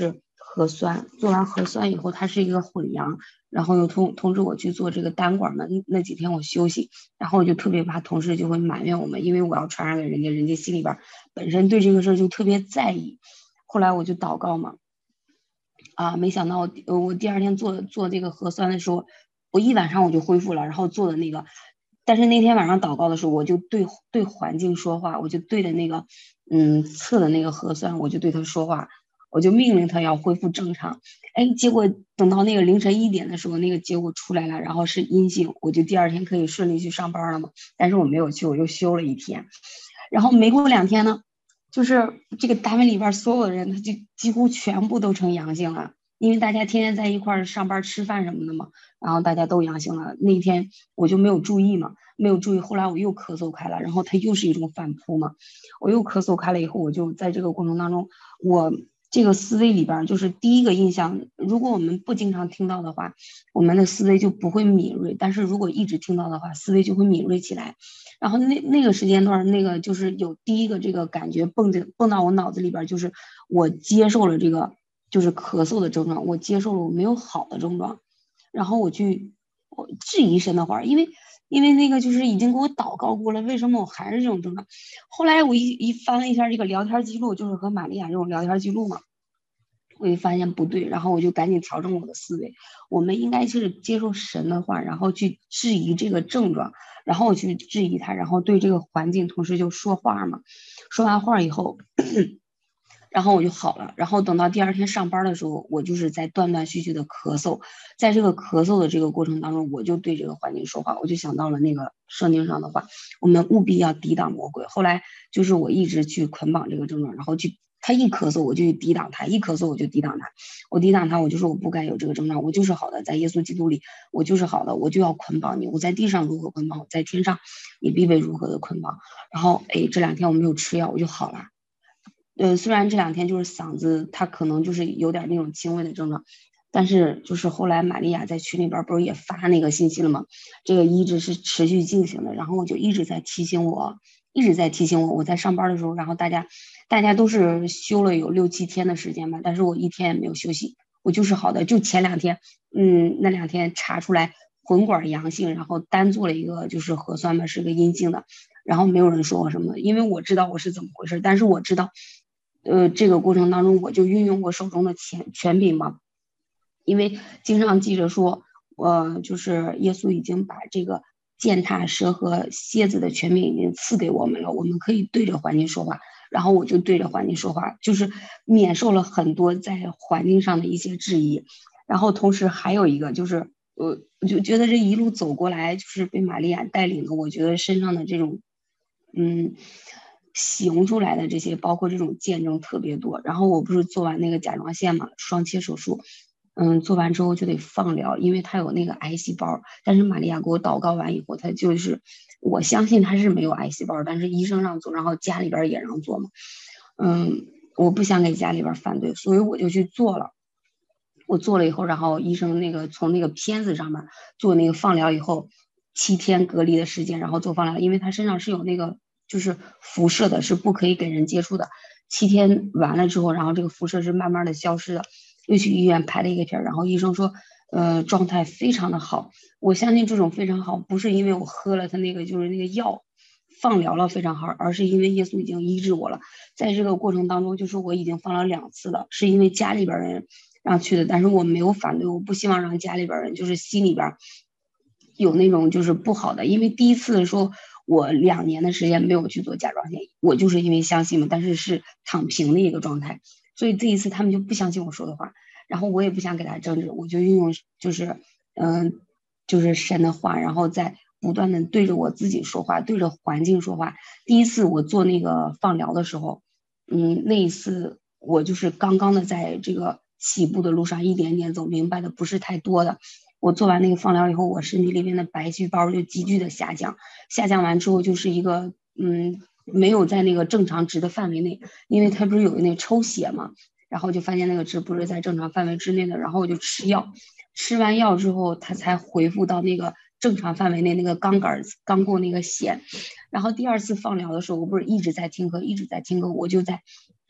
核酸，做完核酸以后它是一个混阳，然后又通通知我去做这个单管嘛，那那几天我休息，然后我就特别怕同事就会埋怨我们，因为我要传染给人家，人家心里边本身对这个事儿就特别在意。后来我就祷告嘛，啊，没想到我呃我第二天做做这个核酸的时候，我一晚上我就恢复了，然后做的那个，但是那天晚上祷告的时候，我就对对环境说话，我就对着那个嗯测的那个核酸，我就对他说话，我就命令他要恢复正常。哎，结果等到那个凌晨一点的时候，那个结果出来了，然后是阴性，我就第二天可以顺利去上班了嘛。但是我没有去，我又休了一天。然后没过两天呢，就是这个单位里边所有的人，他就几乎全部都成阳性了，因为大家天天在一块儿上班吃饭什么的嘛，然后大家都阳性了。那天我就没有注意嘛，没有注意，后来我又咳嗽开了，然后它又是一种反扑嘛，我又咳嗽开了以后，我就在这个过程当中，我这个思维里边就是第一个印象，如果我们不经常听到的话，我们的思维就不会敏锐，但是如果一直听到的话，思维就会敏锐起来。然后那那个时间段，那个就是有第一个这个感觉蹦着蹦到我脑子里边，就是我接受了这个就是咳嗽的症状，我接受了我没有好的症状，然后我去我质疑神的话，因为因为那个就是已经给我祷告过了，为什么我还是这种症状？后来我一一翻了一下这个聊天记录，就是和玛利亚这种聊天记录嘛，我就发现不对，然后我就赶紧调整我的思维，我们应该是接受神的话，然后去质疑这个症状，然后我去质疑它，然后对这个环境同时就说话嘛，说完话以后然后我就好了，然后等到第二天上班的时候，我就是在断断续续的咳嗽，在这个咳嗽的这个过程当中，我就对这个环境说话，我就想到了那个圣经上的话，我们务必要抵挡魔鬼。后来就是我一直去捆绑这个症状，然后去他一咳嗽我就去抵挡他，一咳嗽我就抵挡他，我抵挡他，我就说我不该有这个症状，我就是好的，在耶稣基督里我就是好的，我就要捆绑你，我在地上如何捆绑，我在天上你必被如何的捆绑。然后哎，这两天我没有吃药，我就好了。呃，虽然这两天就是嗓子，它可能就是有点那种轻微的症状，但是就是后来玛利亚在群里边不是也发那个信息了吗？这个医治是持续进行的，然后我就一直在提醒我，一直在提醒我，我在上班的时候，然后大家大家都是休了有六七天的时间吧，但是我一天也没有休息，我就是好的，就前两天，嗯，那两天查出来混管阳性，然后单做了一个就是核酸嘛，是个阴性的，然后没有人说我什么，因为我知道我是怎么回事，但是我知道。呃，这个过程当中，我就运用我手中的权权柄嘛，因为经上记着说，呃，就是耶稣已经把这个践踏蛇和蝎子的权柄已经赐给我们了，我们可以对着环境说话，然后我就对着环境说话，就是免受了很多在环境上的一些质疑，然后同时还有一个就是，呃，我就觉得这一路走过来，就是被玛利亚带领的，我觉得身上的这种，嗯。行出来的这些，包括这种见证特别多。然后我不是做完那个甲状腺嘛，双切手术，嗯，做完之后就得放疗，因为他有那个癌细胞。但是玛利亚给我祷告完以后，他就是我相信他是没有癌细胞，但是医生让做，然后家里边也让做嘛。嗯，我不想给家里边反对，所以我就去做了。我做了以后，然后医生那个从那个片子上面做那个放疗以后，七天隔离的时间，然后做放疗，因为他身上是有那个。就是辐射的，是不可以给人接触的。七天完了之后，然后这个辐射是慢慢的消失的。又去医院拍了一个片，然后医生说，呃，状态非常的好。我相信这种非常好，不是因为我喝了他那个就是那个药，放疗了非常好，而是因为耶稣已经医治我了。在这个过程当中，就是我已经放了两次了，是因为家里边人让去的，但是我没有反对，我不希望让家里边人就是心里边有那种就是不好的，因为第一次的时候。我两年的时间没有去做甲状腺，我就是因为相信嘛，但是是躺平的一个状态，所以这一次他们就不相信我说的话，然后我也不想给他争执，我就运用就是嗯、呃，就是神的话，然后再不断的对着我自己说话，对着环境说话。第一次我做那个放疗的时候，嗯，那一次我就是刚刚的在这个起步的路上一点点走，明白的不是太多的。我做完那个放疗以后，我身体里面的白细胞就急剧的下降，下降完之后就是一个嗯没有在那个正常值的范围内，因为它不是有那抽血嘛，然后就发现那个值不是在正常范围之内的，然后我就吃药，吃完药之后它才恢复到那个正常范围内，那个钢杆刚过那个线，然后第二次放疗的时候，我不是一直在听课，一直在听课，我就在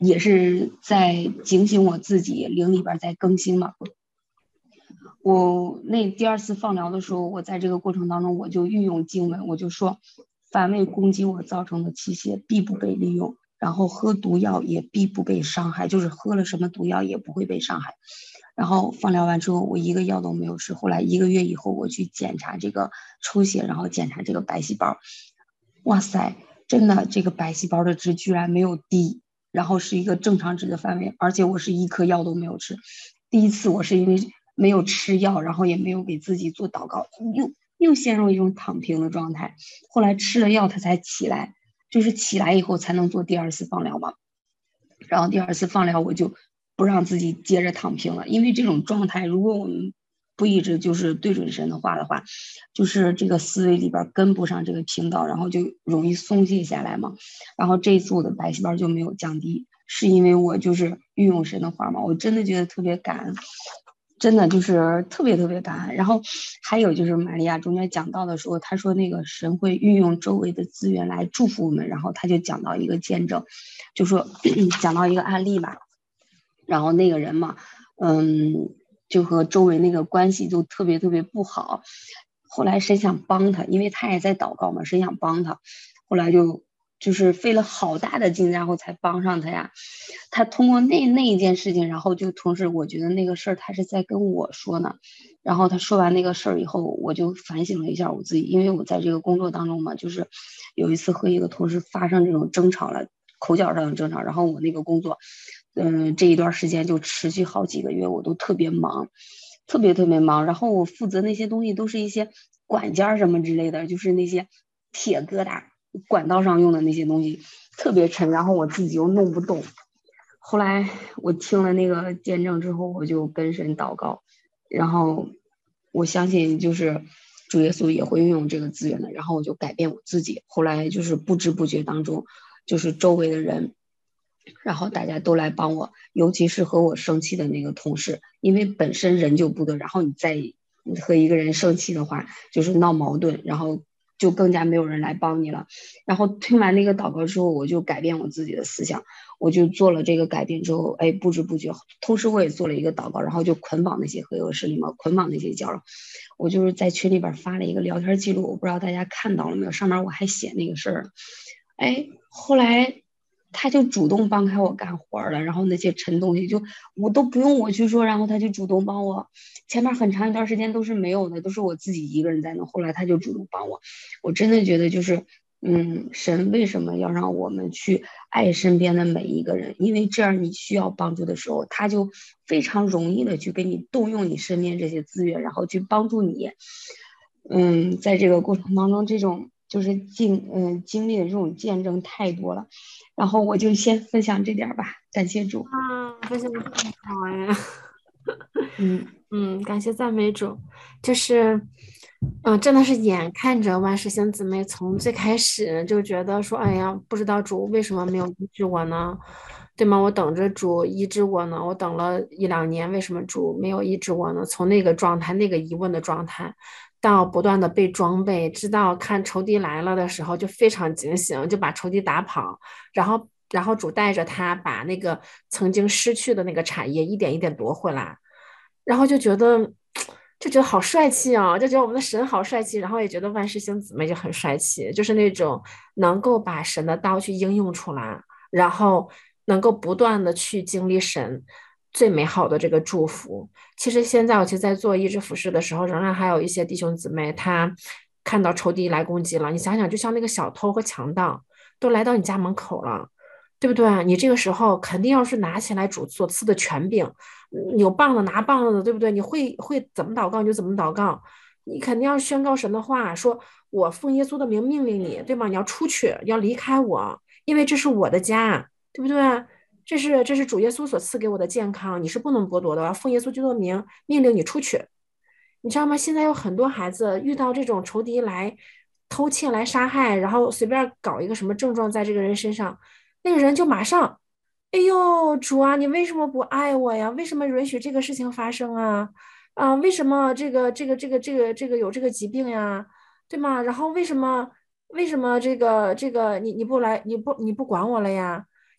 也是在警醒我自己，灵里边在更新嘛。我那第二次放疗的时候，我在这个过程当中，我就运用经文，我就说，凡为攻击我造成的器械，必不被利用。然后喝毒药也必不被伤害，就是喝了什么毒药也不会被伤害。然后放疗完之后，我一个药都没有吃。后来一个月以后，我去检查这个抽血，然后检查这个白细胞，哇塞，真的这个白细胞的值居然没有低，然后是一个正常值的范围，而且我是一颗药都没有吃。第一次我是因为没有吃药，然后也没有给自己做祷告，又又陷入一种躺平的状态。后来吃了药，它才起来。就是起来以后才能做第二次放疗嘛，然后第二次放疗我就不让自己接着躺平了，因为这种状态，如果我们不一直就是对准神的话的话，就是这个思维里边跟不上这个频道，然后就容易松懈下来嘛。然后这一次我的白细胞就没有降低，是因为我就是运用神的话嘛，我真的觉得特别感恩。真的就是特别特别感恩。然后还有就是玛利亚中间讲到的时候，他说那个神会运用周围的资源来祝福我们，然后他就讲到一个见证，就说讲到一个案例吧，然后那个人嘛，嗯，就和周围那个关系就特别特别不好，后来神想帮他，因为他也在祷告嘛，神想帮他，后来就就是费了好大的劲，然后才帮上他呀。他通过那那一件事情，然后就同时我觉得那个事儿他是在跟我说呢。然后他说完那个事儿以后，我就反省了一下我自己，因为我在这个工作当中嘛，就是有一次和一个同事发生这种争吵了，口角上的争吵，然后我那个工作，嗯，这一段时间就持续好几个月，我都特别忙，特别特别忙。然后我负责那些东西都是一些管件什么之类的，就是那些铁疙瘩管道上用的那些东西，特别沉，然后我自己又弄不动。后来我听了那个见证之后，我就跟神祷告，然后我相信就是主耶稣也会运用这个资源的，然后我就改变我自己。后来就是不知不觉当中，就是周围的人，然后大家都来帮我，尤其是和我生气的那个同事，因为本身人就不对，然后你再和一个人生气的话，就是闹矛盾，然后就更加没有人来帮你了。然后听完那个祷告之后，我就改变我自己的思想，我就做了这个改变之后，哎，不知不觉，同时我也做了一个祷告，然后就捆绑那些黑恶势力嘛，捆绑那些教了。我就是在群里边发了一个聊天记录，我不知道大家看到了没有，上面我还写那个事儿。哎，后来他就主动帮开我干活了，然后那些沉东西就我都不用我去说，然后他就主动帮我。前面很长一段时间都是没有的，都是我自己一个人在弄，后来他就主动帮我。我真的觉得就是嗯，神为什么要让我们去爱身边的每一个人？因为这样你需要帮助的时候，他就非常容易的去给你动用你身边这些资源，然后去帮助你。嗯，在这个过程当中，这种就是经嗯经历的这种见证太多了。然后我就先分享这点吧，感谢主。 啊，分享的特别好哎。 嗯嗯，感谢赞美主，就是，嗯、真的是眼看着万世星姊妹从最开始就觉得说，哎呀，不知道主为什么没有医治我呢？对吗？我等着主医治我呢，我等了一两年，为什么主没有医治我呢？从那个状态，那个疑问的状态，到不断的被装备，知道看仇敌来了的时候就非常警醒，就把仇敌打跑，然后，然后主带着他把那个曾经失去的那个产业一点一点夺回来。然后就觉得就觉得好帅气啊，就觉得我们的神好帅气，然后也觉得万世星姊妹就很帅气，就是那种能够把神的道去应用出来，然后能够不断的去经历神最美好的这个祝福。其实现在我其实，在做医治服饰的时候，仍然还有一些弟兄姊妹，他看到仇敌来攻击了，你想想，就像那个小偷和强盗都来到你家门口了。对不对？你这个时候肯定要是拿起来主所赐的权柄，嗯有棒的拿棒子的，对不对？你会会怎么祷告你就怎么祷告，你肯定要宣告神的话，说我奉耶稣的名命令你，对吗？你要出去，要离开我，因为这是我的家，对不对？这是这是主耶稣所赐给我的健康，你是不能剥夺的。我要奉耶稣基督的名命令你出去，你知道吗？现在有很多孩子遇到这种仇敌来偷窃、来杀害，然后随便搞一个什么症状在这个人身上，那个人就马上，哎呦，主啊，你为什么不爱我呀？为什么允许这个事情发生啊？啊，为什么这个这个这个这个这个有这个疾病呀？对吗？然后为什么为什么这个这个你你不来你不你不管我了呀？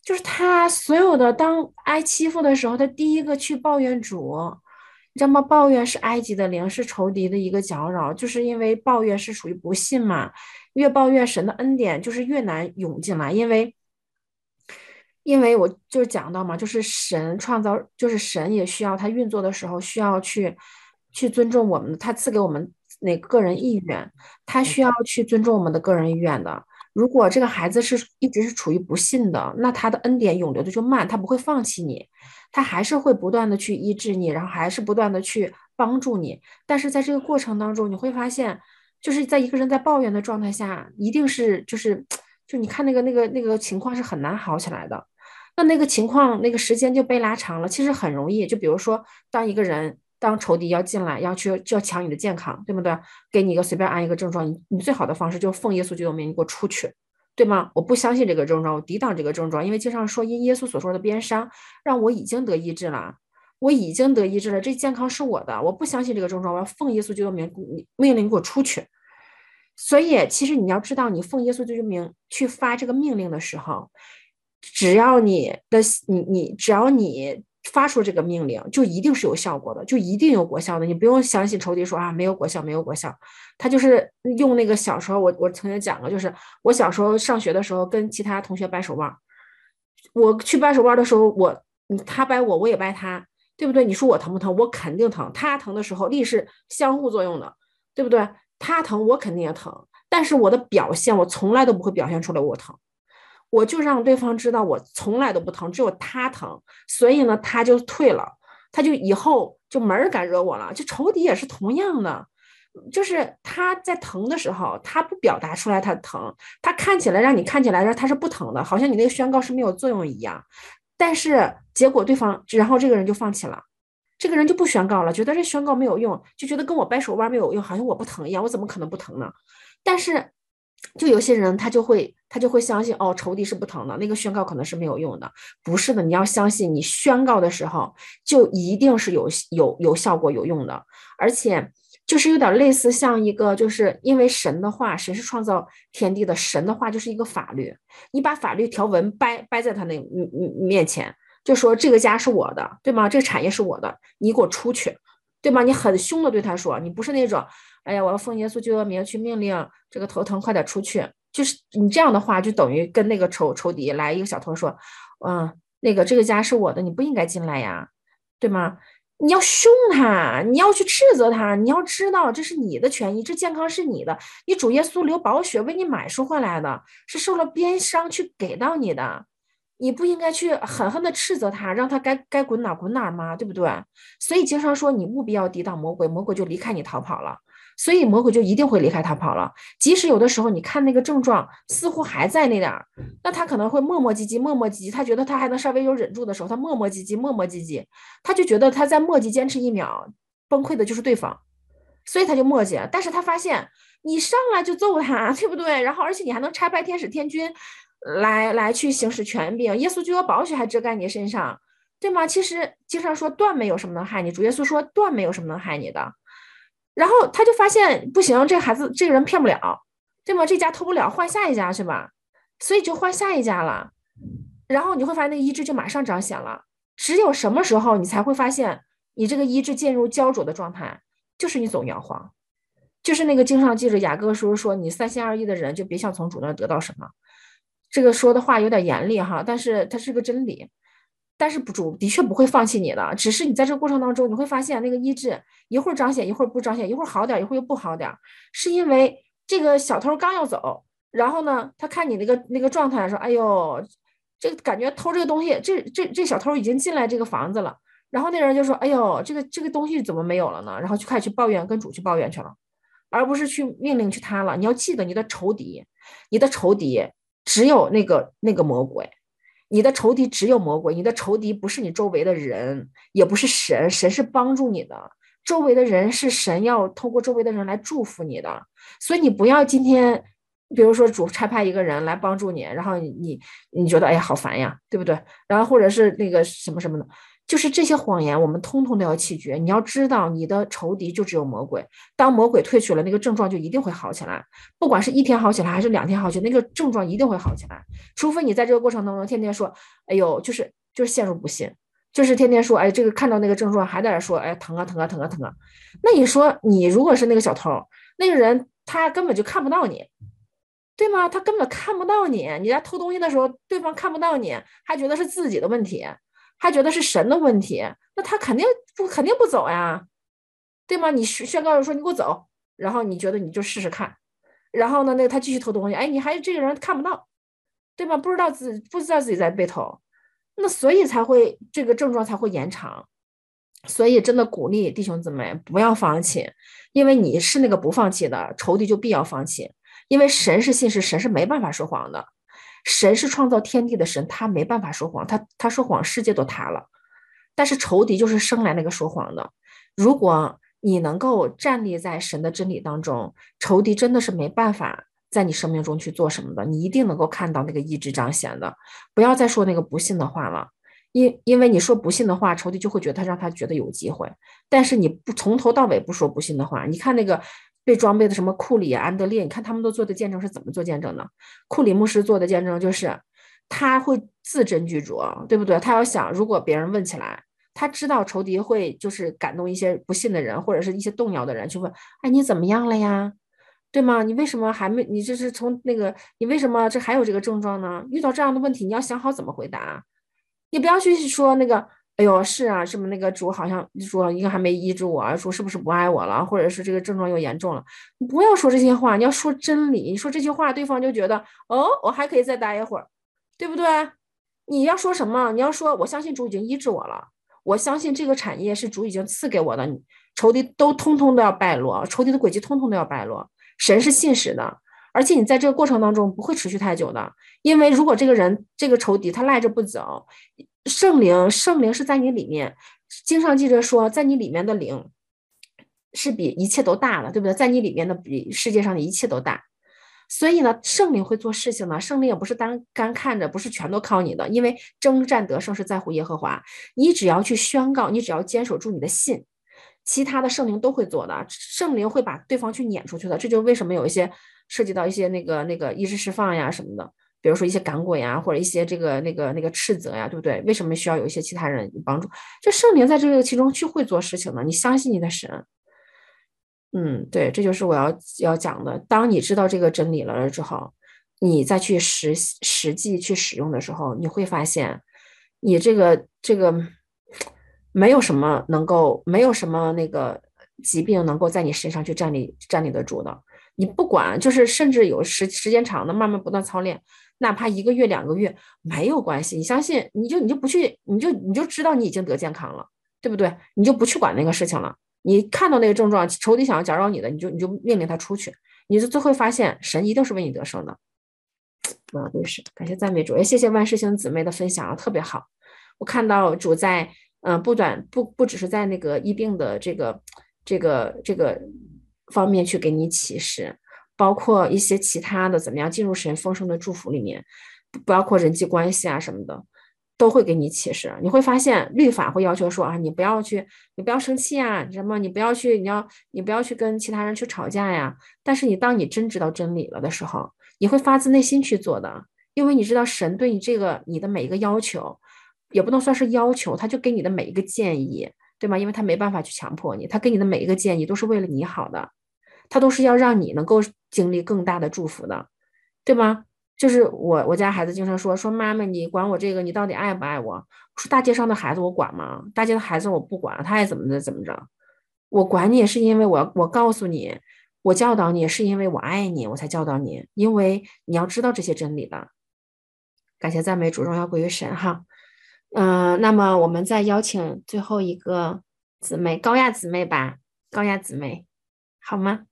就是他所有的当挨欺负的时候，他第一个去抱怨主，你知道吗？抱怨是埃及的灵，是仇敌的一个搅扰，就是因为抱怨是属于不信嘛，越抱怨神的恩典就是越难涌进来，因为因为我就是讲到嘛，就是神创造，就是神也需要他运作的时候需要去去尊重我们，他赐给我们那个个人意愿，他需要去尊重我们的个人意愿的。如果这个孩子是一直是处于不信的，那他的恩典涌流的就慢，他不会放弃你，他还是会不断的去医治你，然后还是不断的去帮助你。但是在这个过程当中，你会发现，就是在一个人在抱怨的状态下，一定是就是就你看那个那个那个情况是很难好起来的。那那个情况，那个时间就被拉长了。其实很容易，就比如说，当一个人当仇敌要进来，要去就要抢你的健康，对不对？给你一个随便安一个症状，你你最好的方式就是奉耶稣基督的名，你给我出去，对吗？我不相信这个症状，我抵挡这个症状，因为经上说，因耶稣所说的鞭伤，让我已经得医治了。我已经得医治了，这健康是我的，我不相信这个症状，我要奉耶稣基督的名，命令给我出去。所以，其实你要知道，你奉耶稣基督名去发这个命令的时候，只要你的你你只要你发出这个命令，就一定是有效果的，就一定有果效的。你不用相信仇敌说啊没有果效，没有果效。他就是用那个小时候，我我曾经讲过，就是我小时候上学的时候跟其他同学掰手腕，我去掰手腕的时候，我他掰我，我也掰他，对不对？你说我疼不疼？我肯定疼。他疼的时候，力是相互作用的，对不对？他疼，我肯定也疼。但是我的表现，我从来都不会表现出来我疼。我就让对方知道我从来都不疼，只有他疼，所以呢，他就退了，他就以后就没人敢惹我了。就仇敌也是同样的，就是他在疼的时候，他不表达出来他疼，他看起来让你看起来他是不疼的，好像你那个宣告是没有作用一样。但是结果对方，然后这个人就放弃了，这个人就不宣告了，觉得这宣告没有用，就觉得跟我掰手腕没有用，好像我不疼一样，我怎么可能不疼呢？但是就有些人他就会他就会相信哦，仇敌是不疼的，那个宣告可能是没有用的。不是的，你要相信，你宣告的时候就一定是有有有效果有用的，而且就是有点类似像一个，就是因为神的话，神是创造天地的，神的话就是一个法律，你把法律条文掰掰在他那面前，就说这个家是我的，对吗？这个产业是我的，你给我出去，对吗？你很凶的对他说，你不是那种哎呀，我要奉耶稣基督的名去命令这个头疼快点出去，就是你这样的话，就等于跟那个仇仇敌来一个小偷说，嗯，那个这个家是我的，你不应该进来呀，对吗？你要凶他，你要去斥责他，你要知道这是你的权益，这健康是你的，你主耶稣流宝血为你买赎回来的，是受了鞭伤去给到你的，你不应该去狠狠的斥责他，让他该该滚哪滚哪吗？对不对？所以经常说你务必要抵挡魔鬼，魔鬼就离开你逃跑了。所以魔鬼就一定会离开他跑了，即使有的时候你看那个症状似乎还在那点儿，那他可能会磨磨唧唧磨磨唧唧，他觉得他还能稍微有忍住的时候，他磨磨唧唧磨磨唧唧，他就觉得他在磨叽坚持一秒，崩溃的就是对方，所以他就磨叽。但是他发现你上来就揍他，对不对？然后而且你还能差派天使天军来来去行使权柄，耶稣就要宝血还遮盖你身上，对吗？其实经常说断没有什么能害你，主耶稣说断没有什么能害你的。然后他就发现不行，这孩子这个人骗不了，对吗？这家偷不了，换下一家去吧，所以就换下一家了。然后你会发现那个医治就马上彰显了。只有什么时候你才会发现你这个医治进入焦灼的状态，就是你走摇晃，就是那个经上记着雅各书说，你三心二意的人就别想从主那得到什么。这个说的话有点严厉哈，但是它是个真理。但是主的确不会放弃你的，只是你在这个过程当中，你会发现那个医治一会儿彰显，一会儿不彰显，一会儿好点，一会儿又不好点，是因为这个小偷刚要走，然后呢，他看你那个那个状态，说，哎呦，这个感觉偷这个东西，这这这小偷已经进来这个房子了，然后那人就说，哎呦，这个这个东西怎么没有了呢？然后就开始去抱怨，跟主去抱怨去了，而不是去命令去他了。你要记得，你的仇敌，你的仇敌只有那个那个魔鬼。你的仇敌只有魔鬼，你的仇敌不是你周围的人，也不是神，神是帮助你的，周围的人是神要通过周围的人来祝福你的，所以你不要今天，比如说主差派一个人来帮助你，然后你你你觉得哎呀好烦呀，对不对？然后或者是那个什么什么的， 就是这些谎言，我们通通都要弃绝。你要知道，你的仇敌就只有魔鬼。当魔鬼退去了，那个症状就一定会好起来。不管是一天好起来，还是两天好起来，那个症状一定会好起来。除非你在这个过程当中天天说，哎呦，就是就是陷入不信，就是天天说，哎，这个看到那个症状还在那说，哎，疼啊疼啊疼啊疼啊。那你说，你如果是那个小偷，那个人他根本就看不到你，对吗？他根本看不到你，你在偷东西的时候，对方看不到你，还觉得是自己的问题，还觉得是神的问题，那他肯定不肯定不走呀，对吗？你宣告说你给我走，然后你觉得你就试试看，然后呢，那个他继续偷东西，哎，你还这个人看不到，对吧？不知道自不知道自己在被偷，那所以才会这个症状才会延长。所以真的鼓励弟兄姊妹不要放弃，因为你是那个不放弃的，仇敌就必要放弃。因为神是信实，神是没办法说谎的，神是创造天地的神，他没办法说谎，他他说谎世界都塌了。但是仇敌就是生来那个说谎的。如果你能够站立在神的真理当中，仇敌真的是没办法在你生命中去做什么的，你一定能够看到那个意志彰显的。不要再说那个不信的话了。因因为你说不信的话，仇敌就会觉得他让他觉得有机会，但是你不从头到尾不说不信的话，你看那个被装备的什么库里啊、安德烈，你看他们都做的见证是怎么做见证的？库里牧师做的见证就是他会字斟句酌，对不对？他要想，如果别人问起来，他知道仇敌会就是感动一些不信的人或者是一些动摇的人，去问，哎，你怎么样了呀？对吗？你为什么还没？你这是从那个，你为什么这还有这个症状呢？遇到这样的问题，你要想好怎么回答。你不要去说那个，哎呦，是啊，什么那个主好像说一个还没医治我，说是不是不爱我了，或者是这个症状又严重了，你不要说这些话，你要说真理。你说这些话，对方就觉得，哦，我还可以再待一会儿，对不对？你要说什么？你要说，我相信主已经医治我了，我相信这个产业是主已经赐给我的，仇敌都通通都要败落，仇敌的诡计通通都要败落，神是信实的。而且你在这个过程当中不会持续太久的，因为如果这个人这个仇敌他赖着不走，圣灵圣灵是在你里面，经上记着说，在你里面的灵是比一切都大的，对不对？在你里面的比世界上的一切都大。所以呢，圣灵会做事情呢，圣灵也不是单干看着，不是全都靠你的，因为征战得胜是在乎耶和华，你只要去宣告，你只要坚守住你的信，其他的圣灵都会做的，圣灵会把对方去撵出去的。这就是为什么有一些涉及到一些那个那个意识释放呀什么的，比如说一些赶鬼呀，或者一些这个那个那个斥责呀，对不对？为什么需要有一些其他人帮助？这圣灵在这个其中去会做事情的，你相信你的神。嗯，对，这就是我要要讲的。当你知道这个真理了之后，你再去实实际去使用的时候，你会发现，你这个这个没有什么能够，没有什么那个疾病能够在你身上去站立站立得住的。你不管，就是甚至有时时间长的，慢慢不断操练，哪怕一个月两个月没有关系。你相信，你就你就不去，你就你就知道你已经得健康了，对不对？你就不去管那个事情了。你看到那个症状，仇敌想要搅扰你的，你就你就命令他出去，你就最后发现神一定是为你得胜的。啊，对是，感谢赞美主，也谢谢万事兴姊妹的分享啊，特别好。我看到主在，嗯、呃，不短不不只是在那个疫病的这个这个这个方面去给你启示，包括一些其他的怎么样进入神丰盛的祝福里面，包括人际关系啊什么的。都会给你启示，你会发现律法会要求说啊，你不要去，你不要生气啊，什么你不要去，你要你不要去跟其他人去吵架呀。但是你当你真知道真理了的时候，你会发自内心去做的，因为你知道神对你这个你的每一个要求，也不能算是要求，他就给你的每一个建议，对吗？因为他没办法去强迫你，他给你的每一个建议都是为了你好的，他都是要让你能够经历更大的祝福的，对吗？就是我我家孩子经常说说妈妈，你管我这个，你到底爱不爱我？我说大街上的孩子我管吗？大街的孩子我不管，他爱怎么的怎么着。我管你是因为我我告诉你，我教导你是因为我爱你，我才教导你，因为你要知道这些真理的。感谢赞美主，荣耀归于神哈。嗯、呃，那么我们再邀请最后一个姊妹高亚姊妹吧，高亚姊妹，好吗？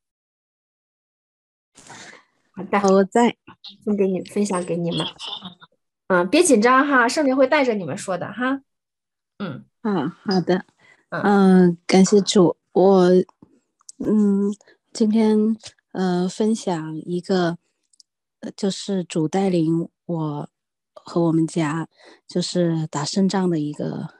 好的， 我在分给你分享给你们。嗯，别紧张哈，圣灵会带着你们说的哈。嗯啊，好的， 嗯嗯、感谢主，我嗯今天呃分享一个，呃就是主带领我和我们家就是打胜仗的一个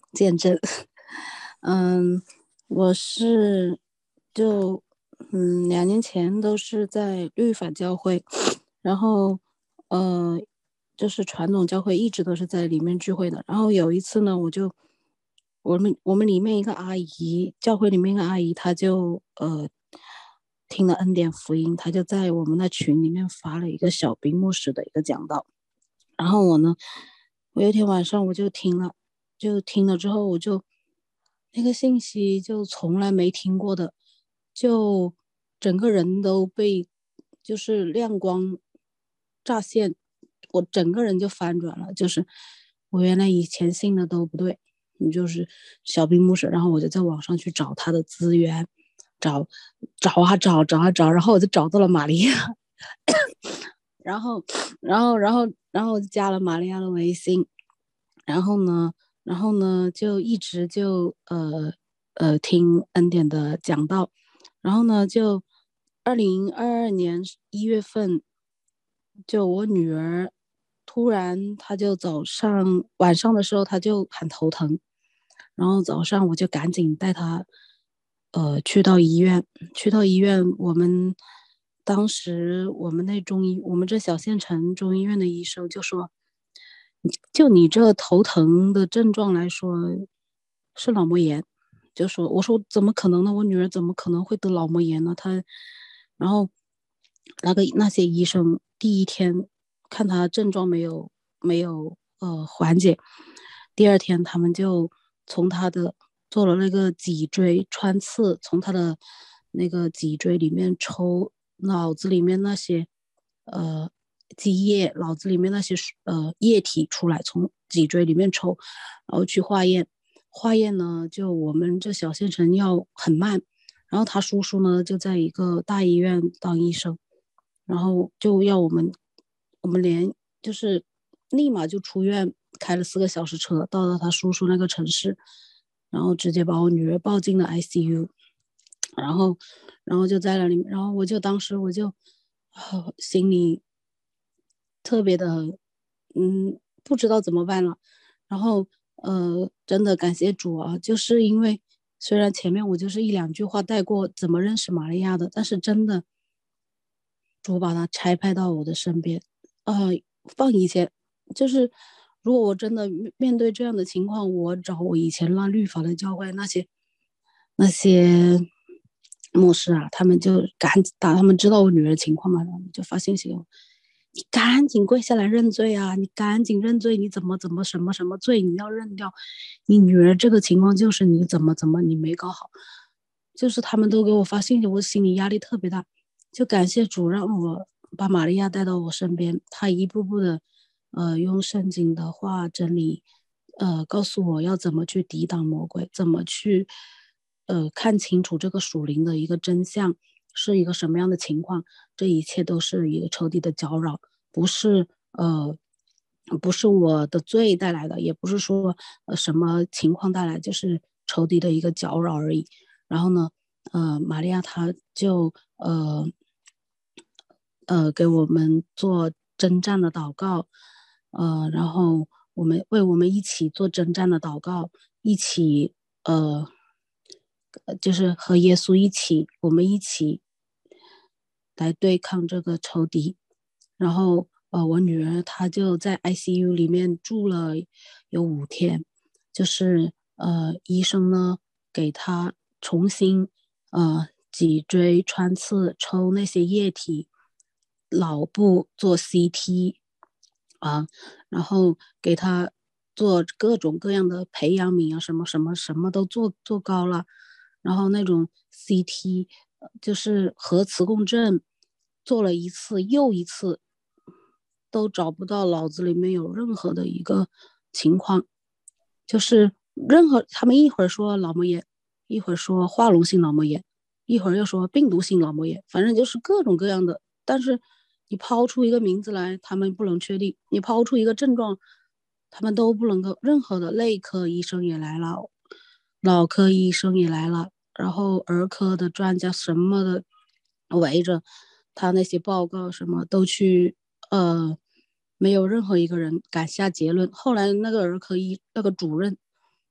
见证。嗯，我是就嗯两年前都是在律法教会，然后呃就是传统教会一直都是在里面聚会的。然后有一次呢，我就我们我们里面一个阿姨，教会里面一个阿姨，她就呃听了恩典福音，她就在我们的群里面发了一个小兵牧师的一个讲道。然后我呢，我有一天晚上我就听了，就听了之后，我就那个信息就从来没听过的，就整个人都被就是亮光乍现，我整个人就翻转了，就是我原来以前信的都不对，你就是小兵牧师，然后我就在网上去找他的资源，找找啊找找啊找，然后我就找到了玛利亚。然后，然后，然后，然后我就加了玛利亚的微信，然后呢，然后呢，就一直就呃呃听恩典的讲道，然后呢，就二零二二年一月份，就我女儿突然她就早上晚上的时候她就很头疼，然后早上我就赶紧带她呃去到医院，去到医院我们。当时我们那中医，我们这小县城中医院的医生就说，就你这头疼的症状来说，是脑膜炎。就说我说怎么可能呢？我女儿怎么可能会得脑膜炎呢？她，然后那个那些医生第一天看她症状没有没有呃缓解，第二天他们就从她的做了那个脊椎穿刺，从她的那个脊椎里面抽脑子里面那些呃积液，脑子里面那些呃液体出来，从脊椎里面抽，然后去化验。化验呢，就我们这小县城要很慢，然后他叔叔呢就在一个大医院当医生，然后就要我们，我们连就是立马就出院，开了四个小时车到了他叔叔那个城市，然后直接把我女儿抱进了 I C U， 然后，然后就在那里，然后我就当时我就，哦、心里特别的，嗯，不知道怎么办了。然后，呃，真的感谢主啊，就是因为虽然前面我就是一两句话带过怎么认识玛利亚的，但是真的主把它差派到我的身边。呃，放以前就是如果我真的面对这样的情况，我找我以前那律法的教会那些那些牧师啊，他们就赶打他们知道我女儿情况嘛，然后就发信息给我，你赶紧跪下来认罪啊！你赶紧认罪，你怎么怎么什么什么罪你要认掉？你女儿这个情况就是你怎么怎么你没搞好，就是他们都给我发信息，我心里压力特别大。就感谢主让我把玛利亚带到我身边，她一步步的，呃，用圣经的话真理，呃，告诉我要怎么去抵挡魔鬼，怎么去，呃，看清楚这个属灵的一个真相是一个什么样的情况。这一切都是一个仇敌的搅扰，不是呃，不是我的罪带来的，也不是说呃什么情况带来，就是仇敌的一个搅扰而已。然后呢，呃，玛利亚她就呃呃给我们做征战的祷告，呃，然后我们为我们一起做征战的祷告，一起呃，就是和耶稣一起，我们一起来对抗这个仇敌。然后呃，我女儿她就在 I C U 里面住了有五天，就是呃，医生呢给她重新呃脊椎穿刺，抽那些液体，脑部做 C T 啊，然后给她做各种各样的培养皿啊，什么什么什么都做做高了，然后那种 C T 就是核磁共振，做了一次又一次，都找不到脑子里面有任何的一个情况，就是任何他们一会儿说脑膜炎，一会儿说化脓性脑膜炎，一会儿又说病毒性脑膜炎，反正就是各种各样的。但是你抛出一个名字来，他们不能确定；你抛出一个症状，他们都不能够。任何的内科医生也来了，脑科医生也来了，然后儿科的专家什么的围着他那些报告什么都去，呃，没有任何一个人敢下结论。后来那个儿科医那个主任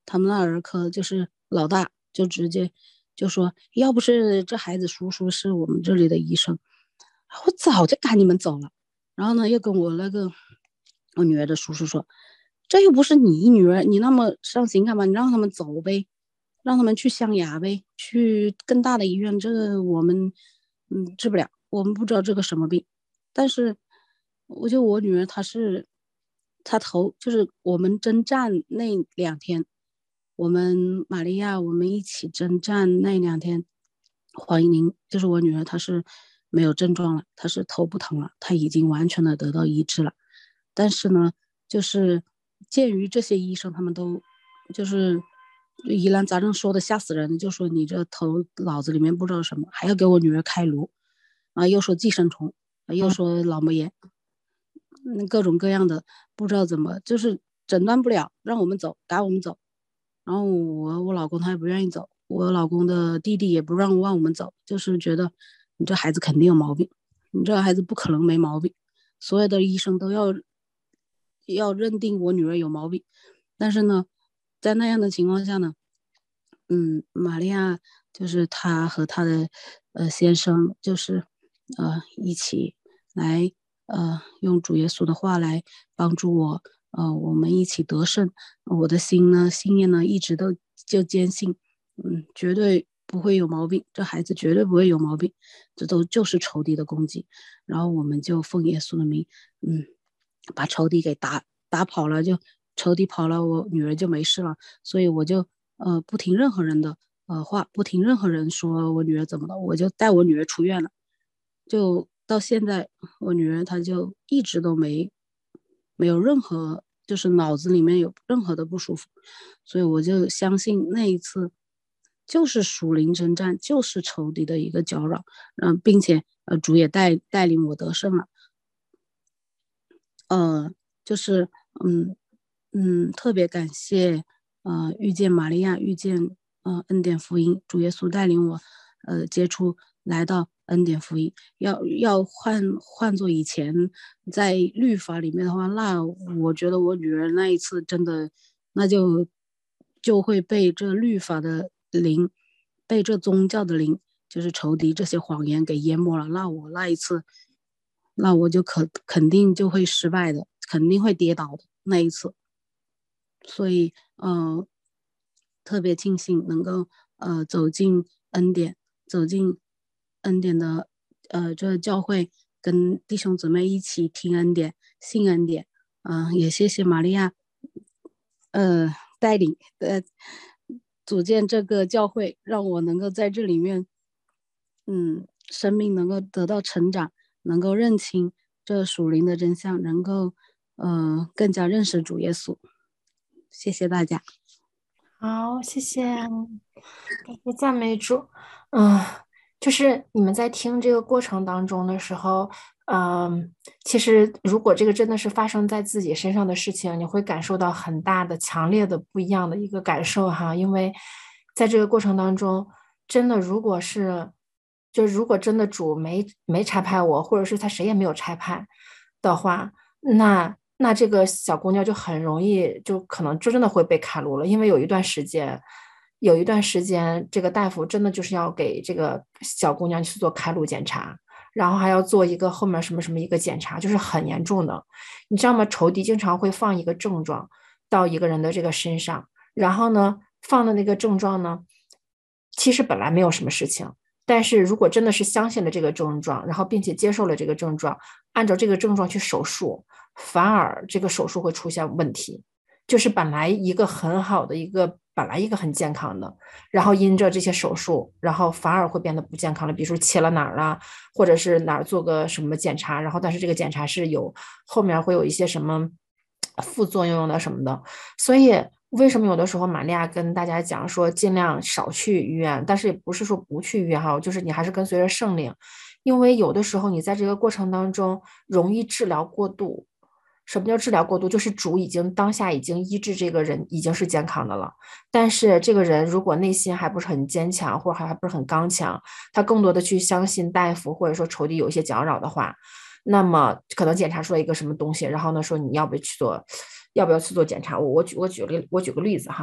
他们那儿科就是老大就直接就说，要不是这孩子叔叔是我们这里的医生，我早就赶你们走了。然后呢，又跟我那个我女儿的叔叔说，这又不是你女儿，你那么伤心干嘛？你让他们走呗，让他们去湘雅呗，去更大的医院。这个我们嗯治不了，我们不知道这个什么病。但是我就我女儿她是她头就是我们征战那两天，我们玛利亚我们一起征战那两天，黄一宁就是我女儿，她是没有症状了，她是头不疼了，她已经完全的得到医治了。但是呢，就是鉴于这些医生他们都就是疑难杂症说的吓死人，就说你这头脑子里面不知道什么，还要给我女儿开颅啊，又说寄生虫，啊又说脑膜炎，嗯，各种各样的不知道怎么，就是诊断不了，让我们走，赶我们走。然后我我老公他也不愿意走，我老公的弟弟也不让让我们走，就是觉得你这孩子肯定有毛病，你这孩子不可能没毛病，所有的医生都要要认定我女儿有毛病。但是呢，在那样的情况下呢，嗯，玛利亚就是她和她的呃先生就是呃一起来呃用主耶稣的话来帮助我，呃我们一起得胜。我的心呢信念呢一直都就坚信，嗯，绝对不会有毛病，这孩子绝对不会有毛病，这都就是仇敌的攻击。然后我们就奉耶稣的名，嗯，把仇敌给打打跑了，就仇敌跑了，我女儿就没事了。所以我就呃不听任何人的呃话，不听任何人说我女儿怎么了，我就带我女儿出院了。就到现在，我女儿她就一直都没没有任何，就是脑子里面有任何的不舒服。所以我就相信那一次就是属灵征战，就是仇敌的一个搅扰，嗯、呃，并且呃主也带带领我得胜了。呃，就是嗯嗯，特别感谢呃遇见玛利亚，遇见呃恩典福音，主耶稣带领我呃接触来到恩典福音。要要换换做以前在律法里面的话，那我觉得我女儿那一次真的那就就会被这律法的灵，被这宗教的灵，就是仇敌这些谎言给淹没了。那我那一次。那我就可肯定就会失败的，肯定会跌倒的那一次。所以，呃，特别庆幸能够呃走进恩典，走进恩典的呃这教会，跟弟兄姊妹一起听恩典、信恩典。嗯、呃，也谢谢玛利亚，呃带领呃组建这个教会，让我能够在这里面，嗯，生命能够得到成长。能够认清这属灵的真相，能够呃更加认识主耶稣。谢谢大家。 好，谢谢，感谢赞美主。嗯，就是你们在听这个过程当中的时候，嗯，其实如果这个真的是发生在自己身上的事情，你会感受到很大的、强烈的不一样的一个感受哈，因为在这个过程当中，真的如果是。就是如果真的主没没差派我，或者是他谁也没有差派的话，那那这个小姑娘就很容易就可能就真的会被开颅了，因为有一段时间，有一段时间这个大夫真的就是要给这个小姑娘去做开颅检查，然后还要做一个后面什么什么一个检查，就是很严重的，你知道吗？仇敌经常会放一个症状到一个人的这个身上，然后呢放的那个症状呢，其实本来没有什么事情。但是如果真的是相信了这个症状，然后并且接受了这个症状，按照这个症状去手术，反而这个手术会出现问题。就是本来一个很好的一个，本来一个很健康的，然后因着这些手术，然后反而会变得不健康了。比如说切了哪儿了，或者是哪儿做个什么检查，然后但是这个检查是有后面会有一些什么副作用的什么的，所以。为什么有的时候玛利亚跟大家讲说尽量少去医院，但是也不是说不去医院哈，就是你还是跟随着圣灵，因为有的时候你在这个过程当中容易治疗过度。什么叫治疗过度？就是主已经当下已经医治这个人已经是健康的了，但是这个人如果内心还不是很坚强，或者还不是很刚强，他更多的去相信大夫或者说仇敌有一些搅扰的话，那么可能检查出来一个什么东西，然后呢说你要不要去做，要不要去做检查？我我举我举个例我举个例子哈，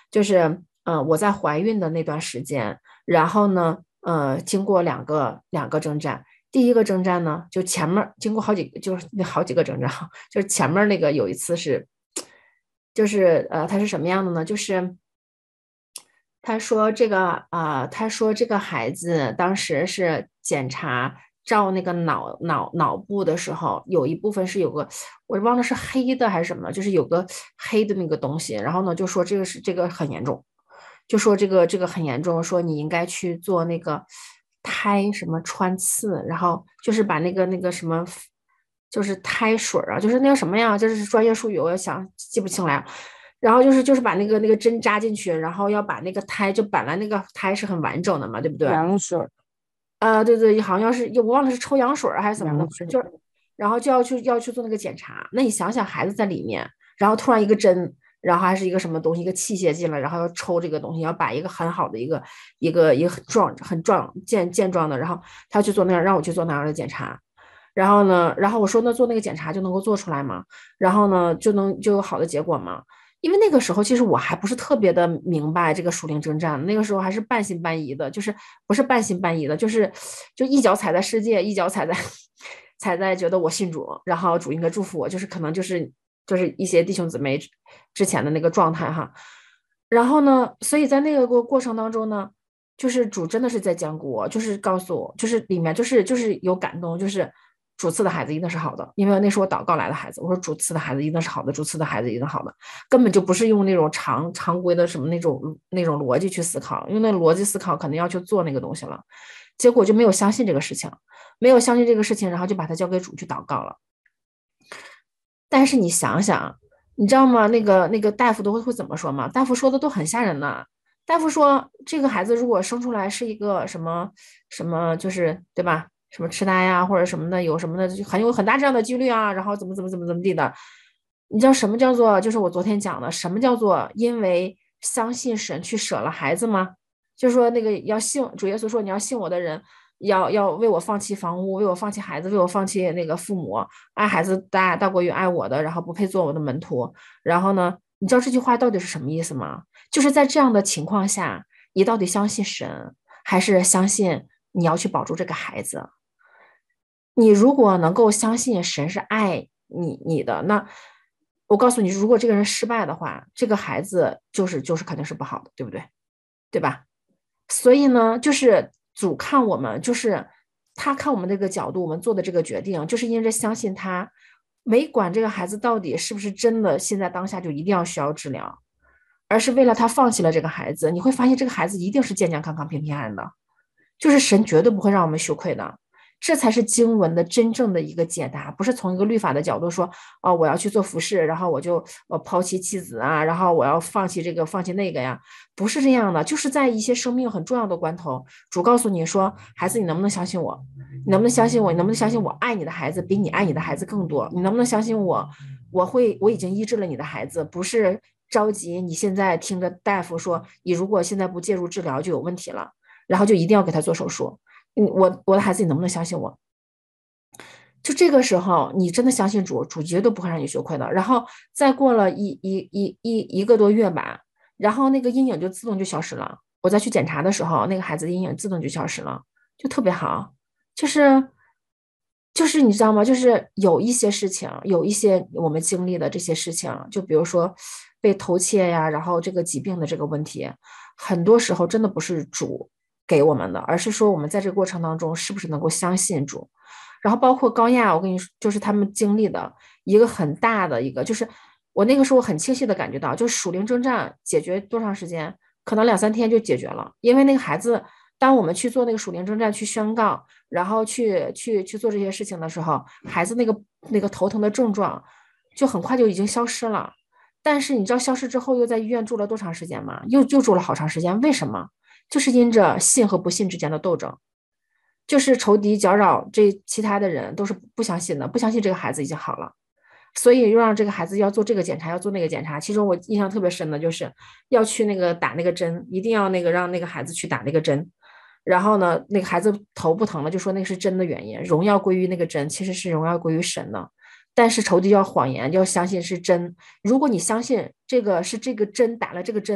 就是嗯、呃、我在怀孕的那段时间，然后呢呃经过两个两个征战。第一个征战呢，就前面经过好几个，就是那好几个征战，就是前面那个有一次是，就是呃，他是什么样的呢？就是他说这个啊、呃，他说这个孩子当时是检查照那个脑脑脑部的时候，有一部分是有个我忘了是黑的还是什么，就是有个黑的那个东西，然后呢就说这个是这个很严重。就说这个这个很严重，说你应该去做那个胎什么穿刺，然后就是把那个那个什么，就是胎水啊，就是那个什么呀，就是专业术语，我想记不清来。然后就是就是把那个那个针扎进去，然后要把那个胎，就本来那个胎是很完整的嘛，对不对？ 羊水。 啊、呃，对对，好像是我忘了是抽羊水还是怎么的，就是然后就要去要去做那个检查。那你想想，孩子在里面，然后突然一个针。然后还是一个什么东西，一个器械进来，然后要抽这个东西，要把一个很好的一个一个一个很壮很壮健健壮的，然后他去做那样，让我去做那样的检查。然后呢，然后我说那做那个检查就能够做出来吗？然后呢就能就有好的结果吗？因为那个时候其实我还不是特别的明白这个属灵征战，那个时候还是半信半疑的，就是不是半信半疑的，就是就一脚踩在世界，一脚踩在踩在觉得我信主，然后主应该祝福我，就是可能就是。就是一些弟兄姊妹之前的那个状态哈，然后呢，所以在那个过过程当中呢，就是主真的是在讲古我，就是告诉我，就是里面就是就是有感动，就是主赐的孩子一定是好的，因为那是我祷告来的孩子，我说主赐的孩子一定是好的，主赐的孩子一定好的，根本就不是用那种常常规的什么那种那种逻辑去思考，因为那逻辑思考可能要去做那个东西了，结果就没有相信这个事情，没有相信这个事情，然后就把它交给主去祷告了。但是你想想，你知道吗？那个那个大夫都会会怎么说吗？大夫说的都很吓人呢。大夫说，这个孩子如果生出来是一个什么什么，就是对吧？什么痴呆呀，或者什么的，有什么的，就很有很大这样的几率啊。然后怎么怎么怎么怎么地的，你知道什么叫做？就是我昨天讲的，什么叫做因为相信神去舍了孩子吗？就说那个要信主耶稣说你要信我的人。要要为我放弃房屋，为我放弃孩子，为我放弃那个父母，爱孩子大大过于爱我的，然后不配做我的门徒。然后呢，你知道这句话到底是什么意思吗？就是在这样的情况下，你到底相信神，还是相信你要去保住这个孩子？你如果能够相信神是爱你你的，那我告诉你，如果这个人失败的话，这个孩子就是就是肯定是不好的，对不对？对吧？所以呢，就是主看我们，就是他看我们这个角度，我们做的这个决定，就是因着相信他，没管这个孩子到底是不是真的，现在当下就一定要需要治疗，而是为了他放弃了这个孩子，你会发现这个孩子一定是健健康康、平平安安的，就是神绝对不会让我们羞愧的。这才是经文的真正的一个解答，不是从一个律法的角度说，哦，我要去做服侍，然后我就呃抛弃妻子啊，然后我要放弃这个放弃那个呀，不是这样的，就是在一些生命很重要的关头，主告诉你说，孩子，你能不能相信我？你能不能相信我？你能不能相信我爱你的孩子比你爱你的孩子更多？你能不能相信我？我会，我已经医治了你的孩子，不是着急你现在听着大夫说，你如果现在不介入治疗就有问题了，然后就一定要给他做手术。嗯，我我的孩子，你能不能相信我？就这个时候，你真的相信主，主绝对不会让你羞愧的。然后再过了一一一一一个多月吧，然后那个阴影就自动就消失了。我再去检查的时候，那个孩子的阴影自动就消失了，就特别好。就是就是你知道吗？就是有一些事情，有一些我们经历的这些事情，就比如说被偷窃呀，然后这个疾病的这个问题，很多时候真的不是主给我们的，而是说我们在这个过程当中是不是能够相信主。然后包括高亚，我跟你说，就是他们经历的一个很大的一个，就是我那个时候很清晰的感觉到，就是属灵征战解决多长时间，可能两三天就解决了，因为那个孩子，当我们去做那个属灵征战去宣告，然后去去去做这些事情的时候，孩子那个那个头疼的症状就很快就已经消失了。但是你知道消失之后又在医院住了多长时间吗？又又住了好长时间，为什么？就是因着信和不信之间的斗争。就是仇敌搅扰这其他的人都是不相信的，不相信这个孩子已经好了，所以又让这个孩子要做这个检查，要做那个检查。其中我印象特别深的就是要去那个打那个针，一定要那个让那个孩子去打那个针。然后呢，那个孩子头不疼了，就说那个是针的原因，荣耀归于那个针，其实是荣耀归于神的。但是仇敌要谎言，要相信是针。如果你相信这个是这个针打了这个针，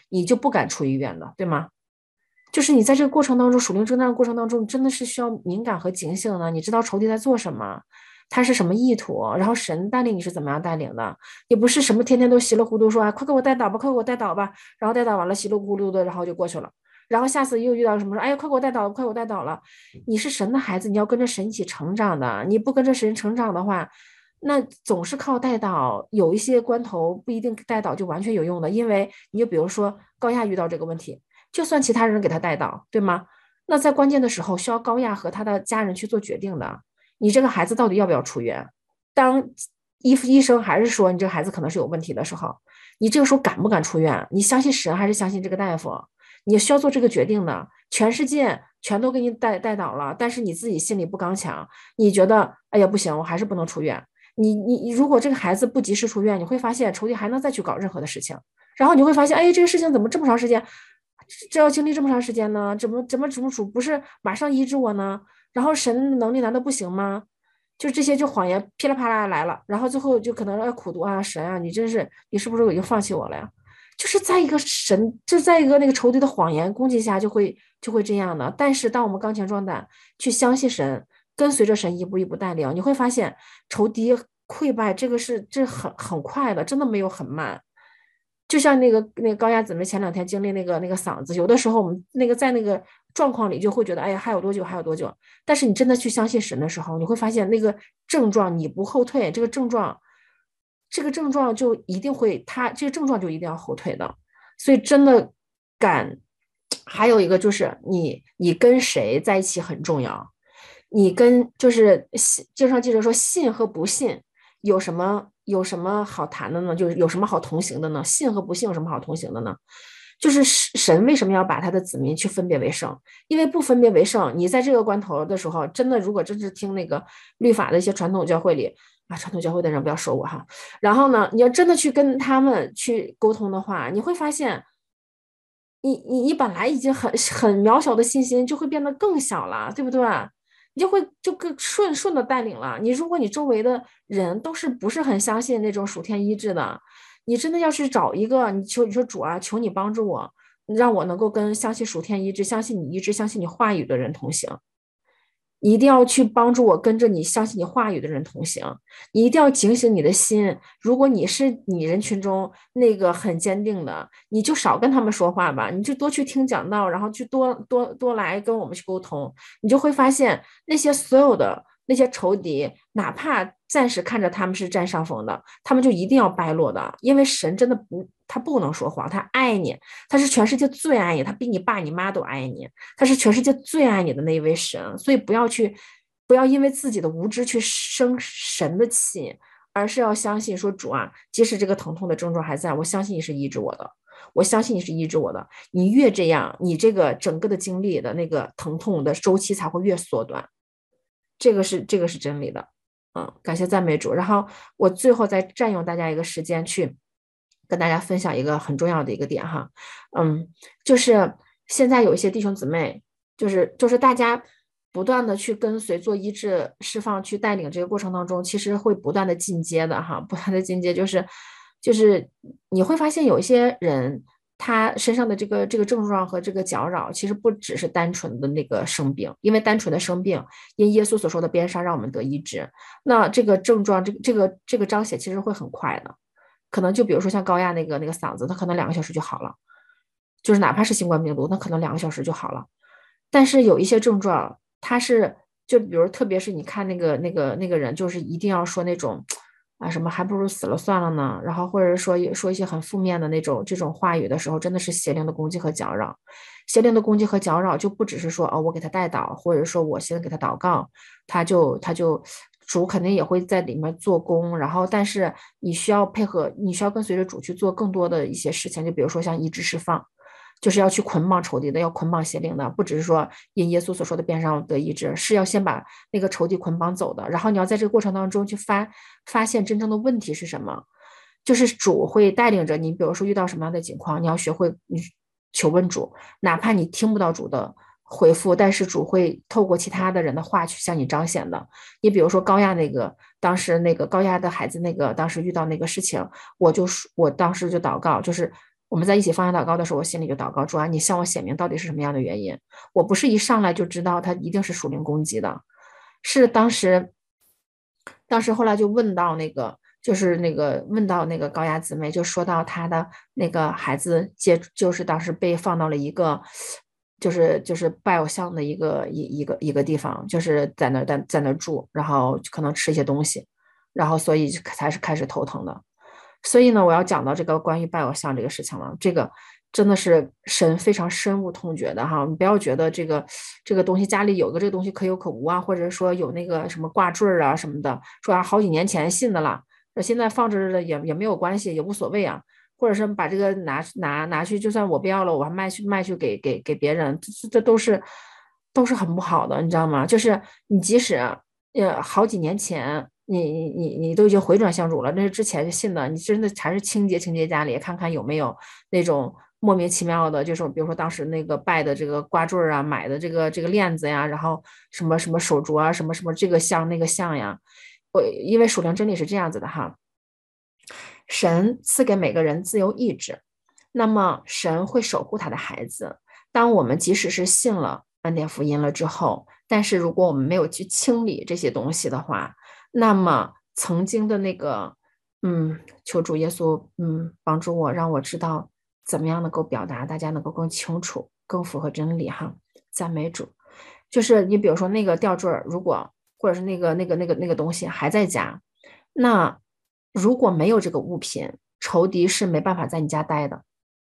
你就不敢出医院的，对吗？就是你在这个过程当中，属灵征战的过程当中，你真的是需要敏感和警醒的。你知道仇敌在做什么，他是什么意图，然后神带领你是怎么样带领的，也不是什么天天都稀里糊涂说，哎，快给我带倒吧，快给我带倒吧，然后带倒完了稀里糊涂的，然后就过去了。然后下次又遇到什么说，哎呀，快给我带倒，快给我带倒了。你是神的孩子，你要跟着神一起成长的。你不跟着神成长的话，那总是靠带倒。有一些关头不一定带倒就完全有用的，因为你就比如说高亚遇到这个问题。就算其他人给他带到，对吗？那在关键的时候需要高亚和他的家人去做决定的。你这个孩子到底要不要出院？当医医生还是说你这个孩子可能是有问题的时候，你这个时候敢不敢出院？你相信神还是相信这个大夫？你需要做这个决定的。全世界全都给你带带倒了，但是你自己心里不刚强，你觉得哎呀不行，我还是不能出院。你你你如果这个孩子不及时出院，你会发现仇敌还能再去搞任何的事情，然后你会发现，哎，这个事情怎么这么长时间？这要经历这么长时间呢？怎么怎么怎么主不是马上医治我呢？然后神的能力难道不行吗？就这些就谎言噼里啪啦来了，然后最后就可能要苦读啊，神啊，你真是你是不是已经放弃我了呀？就是在一个神，就在一个那个仇敌的谎言攻击下，就会就会这样的。但是当我们刚强壮胆，去相信神，跟随着神一步一步带领，你会发现仇敌溃败，这个是这很很快的，真的没有很慢。就像那个那个高亚姊妹前两天经历那个那个嗓子，有的时候我们那个在那个状况里就会觉得，哎呀，还有多久，还有多久？但是你真的去相信神的时候，你会发现那个症状你不后退，这个症状，这个症状就一定会，它这个症状就一定要后退的。所以真的敢，还有一个就是你你跟谁在一起很重要，你跟就是经常记者说信和不信有什么？有什么好谈的呢？就是有什么好同行的呢？信和不信有什么好同行的呢？就是神为什么要把他的子民去分别为圣？因为不分别为圣，你在这个关头的时候，真的如果真是听那个律法的一些传统教会里啊，传统教会的人不要说我哈。然后呢，你要真的去跟他们去沟通的话，你会发现，你你你本来已经很很渺小的信心就会变得更小了，对不对？你就会就更顺顺的带领了。你如果你周围的人都是不是很相信那种属天医治的，你真的要去找一个，你求你说主啊，求你帮助我，让我能够跟相信属天医治、相信你医治、相信你话语的人同行。你一定要去帮助我，跟着你相信你话语的人同行。你一定要警醒你的心。如果你是你人群中那个很坚定的，你就少跟他们说话吧，你就多去听讲道，然后去多多多来跟我们去沟通。你就会发现那些所有的那些仇敌，哪怕暂时看着他们是占上风的，他们就一定要败落的，因为神真的不。他不能说谎，他爱你，他是全世界最爱你，他比你爸你妈都爱你，他是全世界最爱你的那一位神。所以不要去，不要因为自己的无知去生神的气，而是要相信说主啊，即使这个疼痛的症状还在，我相信你是医治我的，我相信你是医治我的。你越这样，你这个整个的经历的那个疼痛的周期才会越缩短，这个是这个是真理的。嗯，感谢赞美主。然后我最后再占用大家一个时间去。跟大家分享一个很重要的一个点哈，嗯，就是现在有一些弟兄姊妹，就是就是大家不断的去跟随做医治释放去带领这个过程当中，其实会不断的进阶的哈，不断的进阶，就是就是你会发现有一些人他身上的这个这个症状和这个搅扰，其实不只是单纯的那个生病，因为单纯的生病，因耶稣所说的鞭伤让我们得医治，那这个症状这个这个这个彰显其实会很快的。可能就比如说像高亚那个那个嗓子，他可能两个小时就好了，就是哪怕是新冠病毒，那可能两个小时就好了。但是有一些症状，它是就比如特别是你看那个那个那个人，就是一定要说那种啊什么还不如死了算了呢，然后或者说说一些很负面的那种这种话语的时候，真的是邪灵的攻击和搅扰。邪灵的攻击和搅扰就不只是说哦我给他带祷，或者说我先给他祷告，他就他就。主肯定也会在里面做工，然后但是你需要配合，你需要跟随着主去做更多的一些事情，就比如说像医治释放，就是要去捆绑仇敌的，要捆绑邪灵的，不只是说因耶稣所说的鞭伤得医治，是要先把那个仇敌捆绑走的，然后你要在这个过程当中去发发现真正的问题是什么，就是主会带领着你，比如说遇到什么样的情况，你要学会你求问主，哪怕你听不到主的回复，但是主会透过其他的人的话去向你彰显的。你比如说高亚那个，当时那个高亚的孩子那个，当时遇到那个事情，我就我当时就祷告，就是我们在一起放下祷告的时候，我心里就祷告，主啊，你向我显明到底是什么样的原因。我不是一上来就知道他一定是属灵攻击的，是当时，当时后来就问到那个，就是那个问到那个高雅姊妹，就说到她的那个孩子接，就是当时被放到了一个，就是就是拜偶像的一个一一个一个地方，就是在那在在那住，然后可能吃一些东西，然后所以才是开始头疼的。所以呢，我要讲到这个关于拜偶像这个事情了，这个真的是神非常深恶痛绝的哈。你不要觉得这个这个东西家里有个这个东西可有可无啊，或者说有那个什么挂坠啊什么的，说啊好几年前信的了，说现在放着了也也没有关系，也无所谓啊。或者是把这个拿拿拿去，就算我不要了，我还卖去卖去给给给别人，这这都是都是很不好的，你知道吗？就是你即使呃好几年前。你你你你都已经回转向主了，那是之前就信的，你真的还是清洁清洁家里，看看有没有那种莫名其妙的，就是比如说当时那个拜的这个挂坠啊，买的这个这个链子呀，然后什么什么手镯啊，什么什么这个像那个像呀，我因为属灵真理是这样子的哈，神赐给每个人自由意志，那么神会守护他的孩子。当我们即使是信了恩典福音了之后，但是如果我们没有去清理这些东西的话，那么曾经的那个，嗯，求主耶稣，嗯，帮助我，让我知道怎么样能够表达，大家能够更清楚，更符合真理哈。赞美主。就是你比如说那个吊坠，如果或者是那个那个那个那个东西还在家，那如果没有这个物品，仇敌是没办法在你家待的。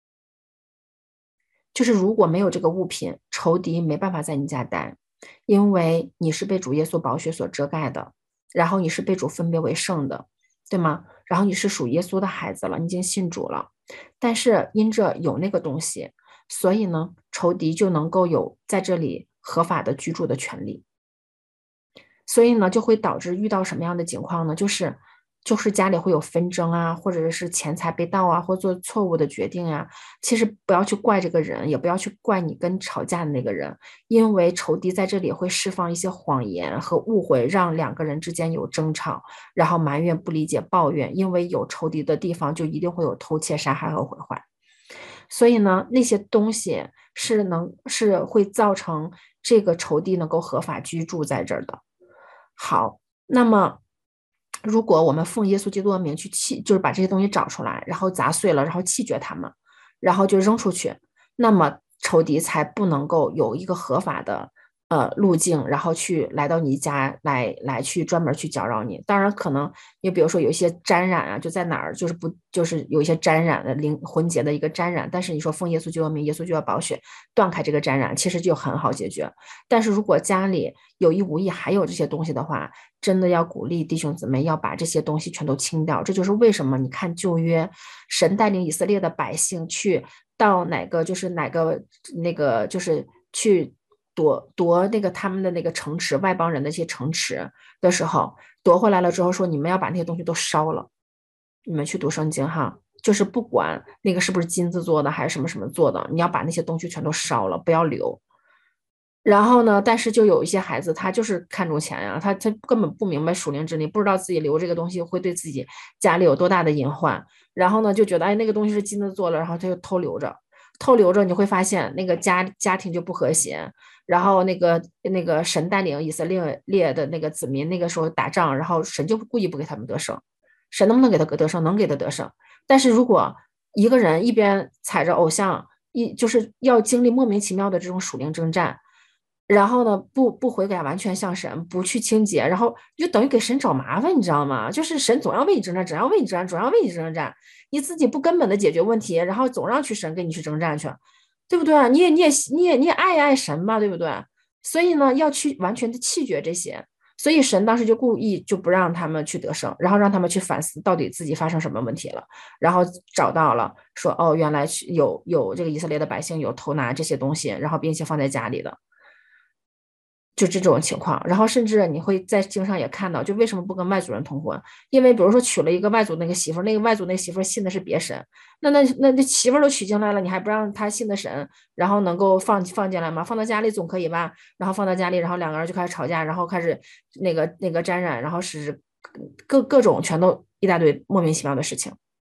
就是如果没有这个物品，仇敌没办法在你家待，因为你是被主耶稣宝血所遮盖的。然后你是被主分别为圣的，对吗？然后你是属耶稣的孩子了，你已经信主了。但是因着有那个东西，所以呢，仇敌就能够有在这里合法的居住的权利。所以呢，就会导致遇到什么样的情况呢？就是就是家里会有纷争啊，或者是钱财被盗啊，或做错误的决定啊。其实不要去怪这个人，也不要去怪你跟吵架的那个人，因为仇敌在这里会释放一些谎言和误会，让两个人之间有争吵，然后埋怨、不理解、抱怨。因为有仇敌的地方，就一定会有偷窃、杀害和毁坏。所以呢，那些东西是能是会造成这个仇敌能够合法居住在这儿的。好，那么。如果我们奉耶稣基督的名去弃，就是把这些东西找出来，然后砸碎了，然后弃绝他们，然后就扔出去，那么仇敌才不能够有一个合法的呃路径，然后去来到你家来来去专门去搅扰你。当然，可能你比如说有一些沾染啊，就在哪儿就是不就是有一些沾染的灵魂结的一个沾染，但是你说奉耶稣基督的名，耶稣就要宝血断开这个沾染，其实就很好解决。但是如果家里有意无意还有这些东西的话，真的要鼓励弟兄姊妹要把这些东西全都清掉。这就是为什么你看旧约，神带领以色列的百姓去到哪个就是哪个那个就是去夺夺那个他们的那个城池，外邦人的一些城池的时候，夺回来了之后说你们要把那些东西都烧了。你们去读圣经哈，就是不管那个是不是金子做的还是什么什么做的，你要把那些东西全都烧了，不要留。然后呢，但是就有一些孩子，他就是看重钱呀、啊，他他根本不明白属灵真理，不知道自己留这个东西会对自己家里有多大的隐患。然后呢，就觉得哎，那个东西是金子做的，然后他就偷留着，偷留着，你会发现那个家家庭就不和谐。然后那个那个神带领以色列的那个子民，那个时候打仗，然后神就故意不给他们得胜。神能不能给他得胜？能给他得胜。但是如果一个人一边踩着偶像，一就是要经历莫名其妙的这种属灵征战。然后呢，不不悔改，完全向神，不去清洁，然后就等于给神找麻烦，你知道吗？就是神总要为你征战，总要为你征战，总要为你征战，你自己不根本的解决问题，然后总让去神跟你去征战去，对不对？你也你也你也你也爱爱神嘛，对不对？所以呢，要去完全的弃绝这些，所以神当时就故意就不让他们去得胜，然后让他们去反思到底自己发生什么问题了，然后找到了说哦，原来有有这个以色列的百姓有偷拿这些东西，然后并且放在家里的。就这种情况，然后甚至你会在经上也看到，就为什么不跟外族人通婚？因为比如说娶了一个外族那个媳妇，那个外族那媳妇信的是别神，那那那那媳妇都娶进来了，你还不让他信的神，然后能够放放进来吗？放到家里总可以吧？然后放到家里，然后两个人就开始吵架，然后开始那个那个沾染，然后是各各种全都一大堆莫名其妙的事情。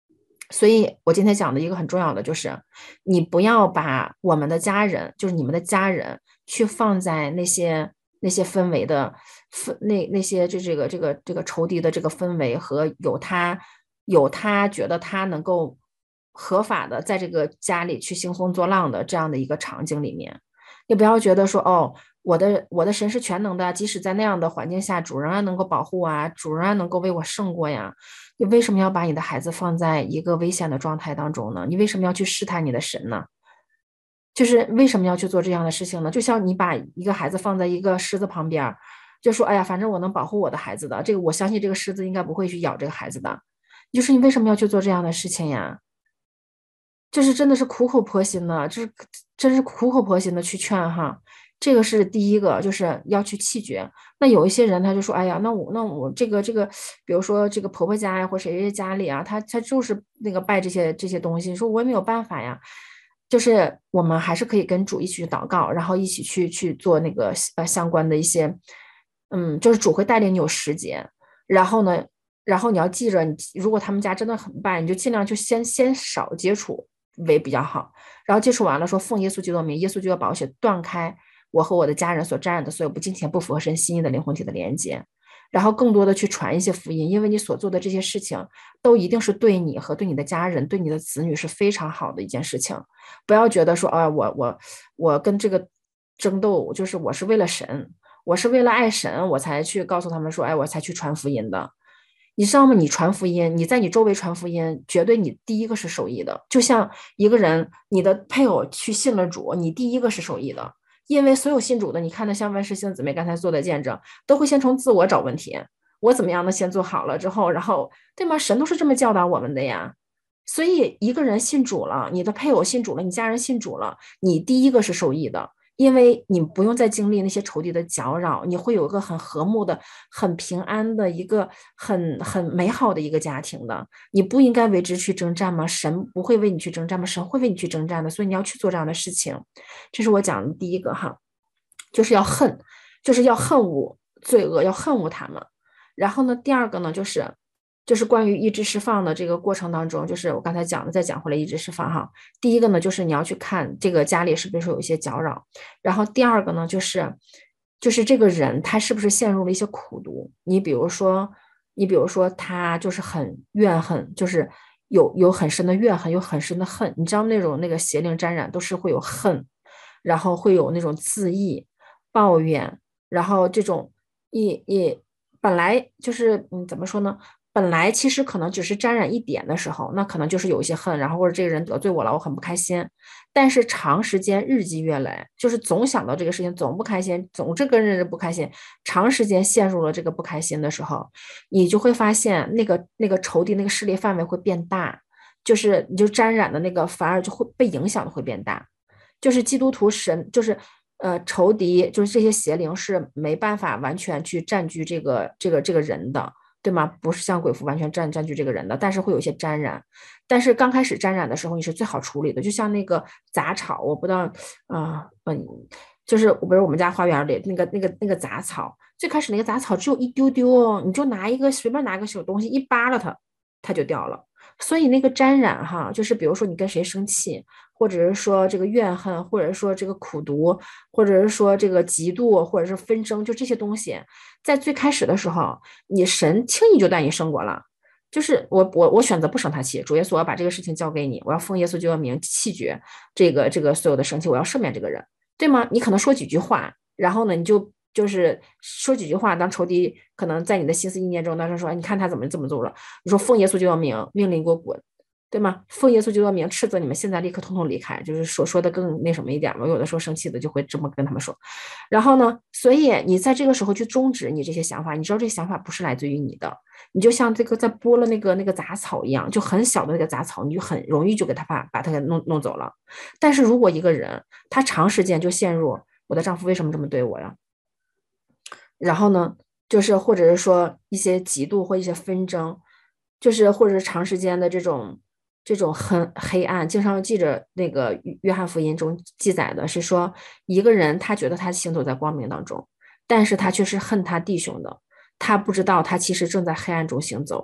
所以我今天讲的一个很重要的就是，你不要把我们的家人，就是你们的家人，去放在那些那些氛围的氛那那些就这个这个这个仇敌的这个氛围和有他有他觉得他能够合法的在这个家里去兴风作浪的这样的一个场景里面。你不要觉得说哦，我的我的神是全能的，即使在那样的环境下，主仍然能够保护啊，主仍然能够为我胜过呀。你为什么要把你的孩子放在一个危险的状态当中呢？你为什么要去试探你的神呢？就是为什么要去做这样的事情呢？就像你把一个孩子放在一个狮子旁边，就说哎呀，反正我能保护我的孩子的，这个我相信这个狮子应该不会去咬这个孩子的。就是你为什么要去做这样的事情呀？就是真的是苦口婆心的，就是真是苦口婆心的去劝哈。这个是第一个，就是要去弃绝。那有一些人他就说，哎呀，那我那我这个这个，比如说这个婆婆家呀，或谁谁家里啊，他他就是那个拜这些这些东西，说我也没有办法呀。就是我们还是可以跟主一起去祷告，然后一起去去做那个呃相关的一些，嗯，就是主会带领你有时间，然后呢，然后你要记着，你如果他们家真的很拜，你就尽量就先先少接触为比较好。然后接触完了，说奉耶稣基督的名，耶稣就要保险断开我和我的家人所沾染的所有不敬虔、不符合神心意的灵魂体的连接，然后更多的去传一些福音，因为你所做的这些事情都一定是对你和对你的家人、对你的子女是非常好的一件事情。不要觉得说，啊，我我我跟这个争斗，就是我是为了神，我是为了爱神，我才去告诉他们说，哎，我才去传福音的。你知道吗？你传福音，你在你周围传福音，绝对你第一个是受益的。就像一个人，你的配偶去信了主，你第一个是受益的。因为所有信主的，你看那像万世星姊妹刚才做的见证，都会先从自我找问题，我怎么样的先做好了之后，然后对吗？神都是这么教导我们的呀。所以一个人信主了，你的配偶信主了，你家人信主了，你第一个是受益的。因为你不用再经历那些仇敌的搅扰，你会有一个很和睦的、很平安的一个很很美好的一个家庭的。你不应该为之去征战吗？神不会为你去征战吗？神会为你去征战的，所以你要去做这样的事情。这是我讲的第一个哈，就是要恨，就是要恨恶罪恶，要恨恶他们。然后呢，第二个呢，就是就是关于意志释放的这个过程当中，就是我刚才讲的，再讲回来意志释放哈。第一个呢，就是你要去看这个家里是不是有一些搅扰，然后第二个呢，就是就是这个人他是不是陷入了一些苦毒。你比如说，你比如说他就是很怨恨，就是有有很深的怨恨，有很深的恨。你知道那种那个邪灵沾染都是会有恨，然后会有那种自义、抱怨，然后这种一一本来就是嗯怎么说呢？本来其实可能只是沾染一点的时候，那可能就是有一些恨，然后或者这个人得罪我了，我很不开心。但是长时间日积月累，就是总想到这个事情，总不开心，总这跟人不开心，长时间陷入了这个不开心的时候，你就会发现那个那个仇敌那个势力范围会变大，就是你就沾染的那个反而就会被影响的会变大，就是基督徒神就是。呃，仇敌就是这些邪灵是没办法完全去占据这个这个这个人的，对吗？不是像鬼父完全占占据这个人的，但是会有一些沾染。但是刚开始沾染的时候，你是最好处理的，就像那个杂草，我不知道，啊、呃，嗯，就是比如我们家花园里那个那个那个杂草，最开始那个杂草只有一丢丢哦，你就拿一个随便拿个小东西一扒拉它，它就掉了。所以那个沾染哈，就是比如说你跟谁生气，或者是说这个怨恨，或者是说这个苦毒，或者是说这个嫉妒，或者是纷争，就这些东西，在最开始的时候，你神轻易就带你胜过了。就是我我我选择不生他气，主耶稣，我要把这个事情交给你，我要奉耶稣基督的名弃绝这个这个所有的生气，我要赦免这个人，对吗？你可能说几句话，然后呢，你就就是说几句话，当仇敌可能在你的心思意念中，当时说，你看他怎么这么做了，你说奉耶稣基督的名，命令给我滚。对吗？奉耶稣基督的名斥责你们，现在立刻通通离开。就是说说的更那什么一点嘛，有的时候生气的就会这么跟他们说。然后呢，所以你在这个时候去终止你这些想法，你知道这些想法不是来自于你的，你就像这个在剥了那个那个杂草一样，就很小的那个杂草，你就很容易就给他把把他给弄弄走了。但是如果一个人他长时间就陷入我的丈夫为什么这么对我呀？然后呢，就是或者是说一些嫉妒或一些纷争，就是或者是长时间的这种。这种很黑暗，经常记着那个约翰福音中记载的是说，一个人他觉得他行走在光明当中，但是他却是恨他弟兄的，他不知道他其实正在黑暗中行走。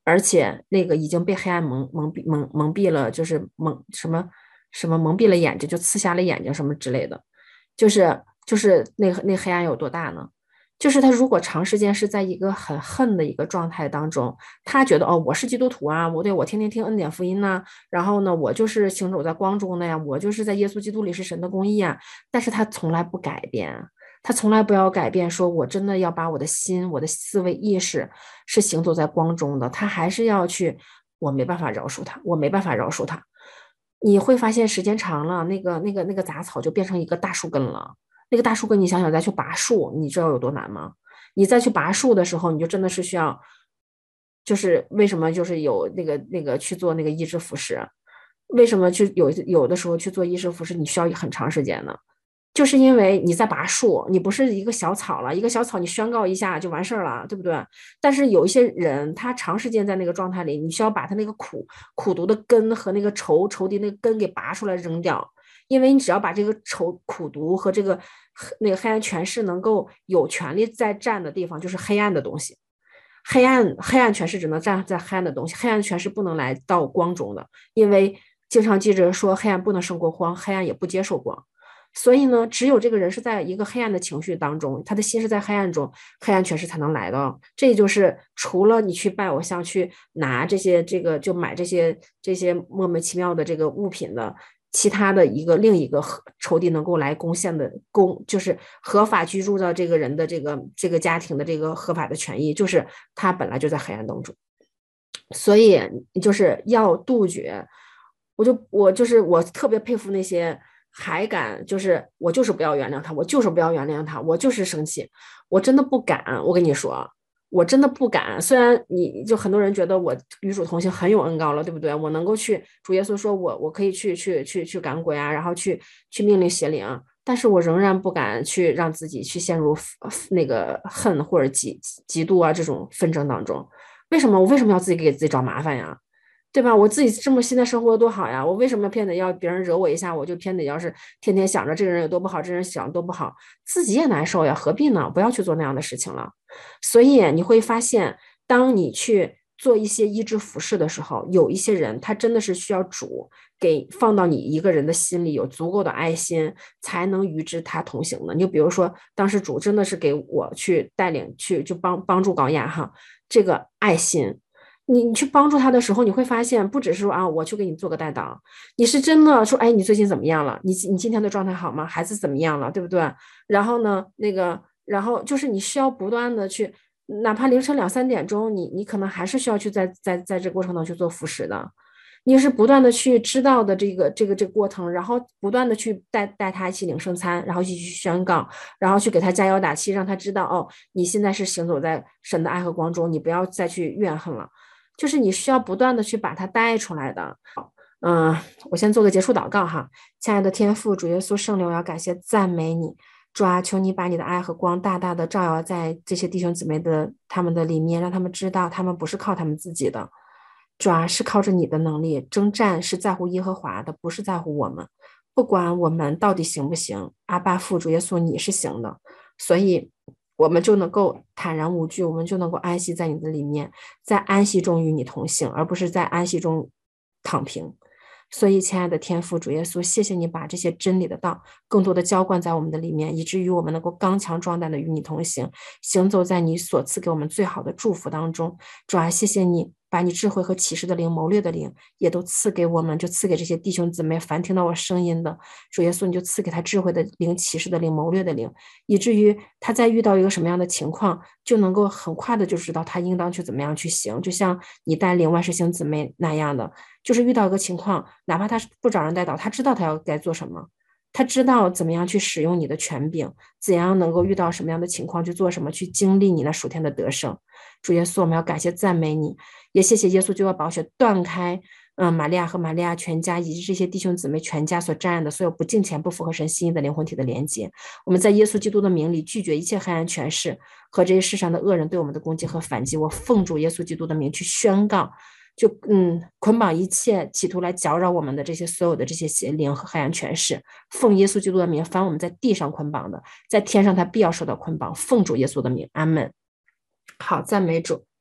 而且那个已经被黑暗蒙蒙蔽蒙蒙蔽了，就是蒙什么什么蒙蔽了眼睛，就刺瞎了眼睛什么之类的，就是就是那个那黑暗有多大呢？就是他如果长时间是在一个很恨的一个状态当中，他觉得哦，我是基督徒啊，我对我天天听恩典福音呐、然后呢，我就是行走在光中的呀，我就是在耶稣基督里是神的公义啊，但是他从来不改变，他从来不要改变，说我真的要把我的心、我的思维意识是行走在光中的，他还是要去，我没办法饶恕他，我没办法饶恕他。你会发现时间长了，那个那个那个杂草就变成一个大树根了。那个大树根，你想想再去拔树，你知道有多难吗？你再去拔树的时候，你就真的是需要，就是为什么就是有那个那个去做那个医治服饰，为什么去有有的时候去做医治服饰，你需要很长时间呢？就是因为你在拔树，你不是一个小草了，一个小草你宣告一下就完事儿了，对不对？但是有一些人，他长时间在那个状态里，你需要把他那个苦苦毒的根和那个仇仇敌那个根给拔出来扔掉，因为你只要把这个仇苦毒和这个那个黑暗权势能够有权利在占的地方，就是黑暗的东西。黑暗黑暗权势只能站在黑暗的东西，黑暗权势不能来到光中的，因为经常记着说黑暗不能胜过光，黑暗也不接受光。所以呢，只有这个人是在一个黑暗的情绪当中，他的心是在黑暗中，黑暗权势才能来到。这就是除了你去拜偶像，去拿这些这个就买这些这些莫名其妙的这个物品的，其他的一个另一个仇敌能够来攻陷的攻，就是合法居住到这个人的这个这个家庭的这个合法的权益，就是他本来就在黑暗当中。所以就是要杜绝，我就我就是我特别佩服那些。还敢就是我就是不要原谅他，我就是不要原谅他，我就是生气，我真的不敢。我跟你说，我真的不敢。虽然你就很多人觉得我与主同行很有恩膏了，对不对？我能够去主耶稣说我我可以去去去去赶鬼啊，然后去去命令邪灵，但是我仍然不敢去让自己去陷入那个恨或者嫉嫉妒啊这种纷争当中。为什么我为什么要自己给自己找麻烦呀？对吧？我自己这么现在生活多好呀！我为什么偏得要别人惹我一下，我就偏得要是天天想着这个人有多不好，这人想多不好，自己也难受呀？何必呢？不要去做那样的事情了。所以你会发现，当你去做一些医治服饰的时候，有一些人他真的是需要主给放到你一个人的心里有足够的爱心，才能与之他同行的。你就比如说，当时主真的是给我去带领去就帮帮助高雅哈，这个爱心。你你去帮助他的时候，你会发现，不只是说啊，我去给你做个代祷，你是真的说，哎，你最近怎么样了？你你今天的状态好吗？孩子怎么样了？对不对？然后呢，那个，然后就是你需要不断的去，哪怕凌晨两三点钟，你你可能还是需要去在在在这过程中去做服食的，你是不断的去知道的这个这个这个过程，然后不断的去带带他一起领圣餐，然后一起去宣告，然后去给他加油打气，让他知道哦，你现在是行走在神的爱和光中，你不要再去怨恨了。就是你需要不断的去把它带出来的。嗯、呃，我先做个结束祷告哈，亲爱的天父主耶稣圣灵，我要感谢赞美你，主啊，求你把你的爱和光大大的照耀在这些弟兄姊妹的他们的里面，让他们知道他们不是靠他们自己的，主啊，是靠着你的能力，征战是在乎耶和华的，不是在乎我们，不管我们到底行不行，阿爸父主耶稣你是行的，所以我们就能够坦然无惧，我们就能够安息在你的里面，在安息中与你同行，而不是在安息中躺平。所以亲爱的天父主耶稣，谢谢你把这些真理的道更多的浇灌在我们的里面，以至于我们能够刚强壮胆的与你同行，行走在你所赐给我们最好的祝福当中。主啊，谢谢你把你智慧和启示的灵、谋略的灵也都赐给我们，就赐给这些弟兄姊妹，凡听到我声音的主耶稣，你就赐给他智慧的灵、启示的灵、谋略的灵，以至于他在遇到一个什么样的情况，就能够很快的就知道他应当去怎么样去行，就像你带领万世星姊妹那样的，就是遇到一个情况，哪怕他不找人带导，他知道他要该做什么，他知道怎么样去使用你的权柄，怎样能够遇到什么样的情况去做什么，去经历你那属天的得胜。主耶稣，我们要感谢赞美你，也谢谢耶稣就要宝血断开嗯，玛利亚和玛利亚全家以及这些弟兄姊妹全家所占的所有不敬虔不符合神心意的灵魂体的连接。我们在耶稣基督的名里拒绝一切黑暗权势和这些世上的恶人对我们的攻击和反击。我奉主耶稣基督的名去宣告，就嗯捆绑一切企图来搅扰我们的这些所有的这些邪灵和黑暗权势。奉耶稣基督的名，凡我们在地上捆绑的，在天上他必要受到捆绑。奉主耶稣的名，阿们。好，赞美主。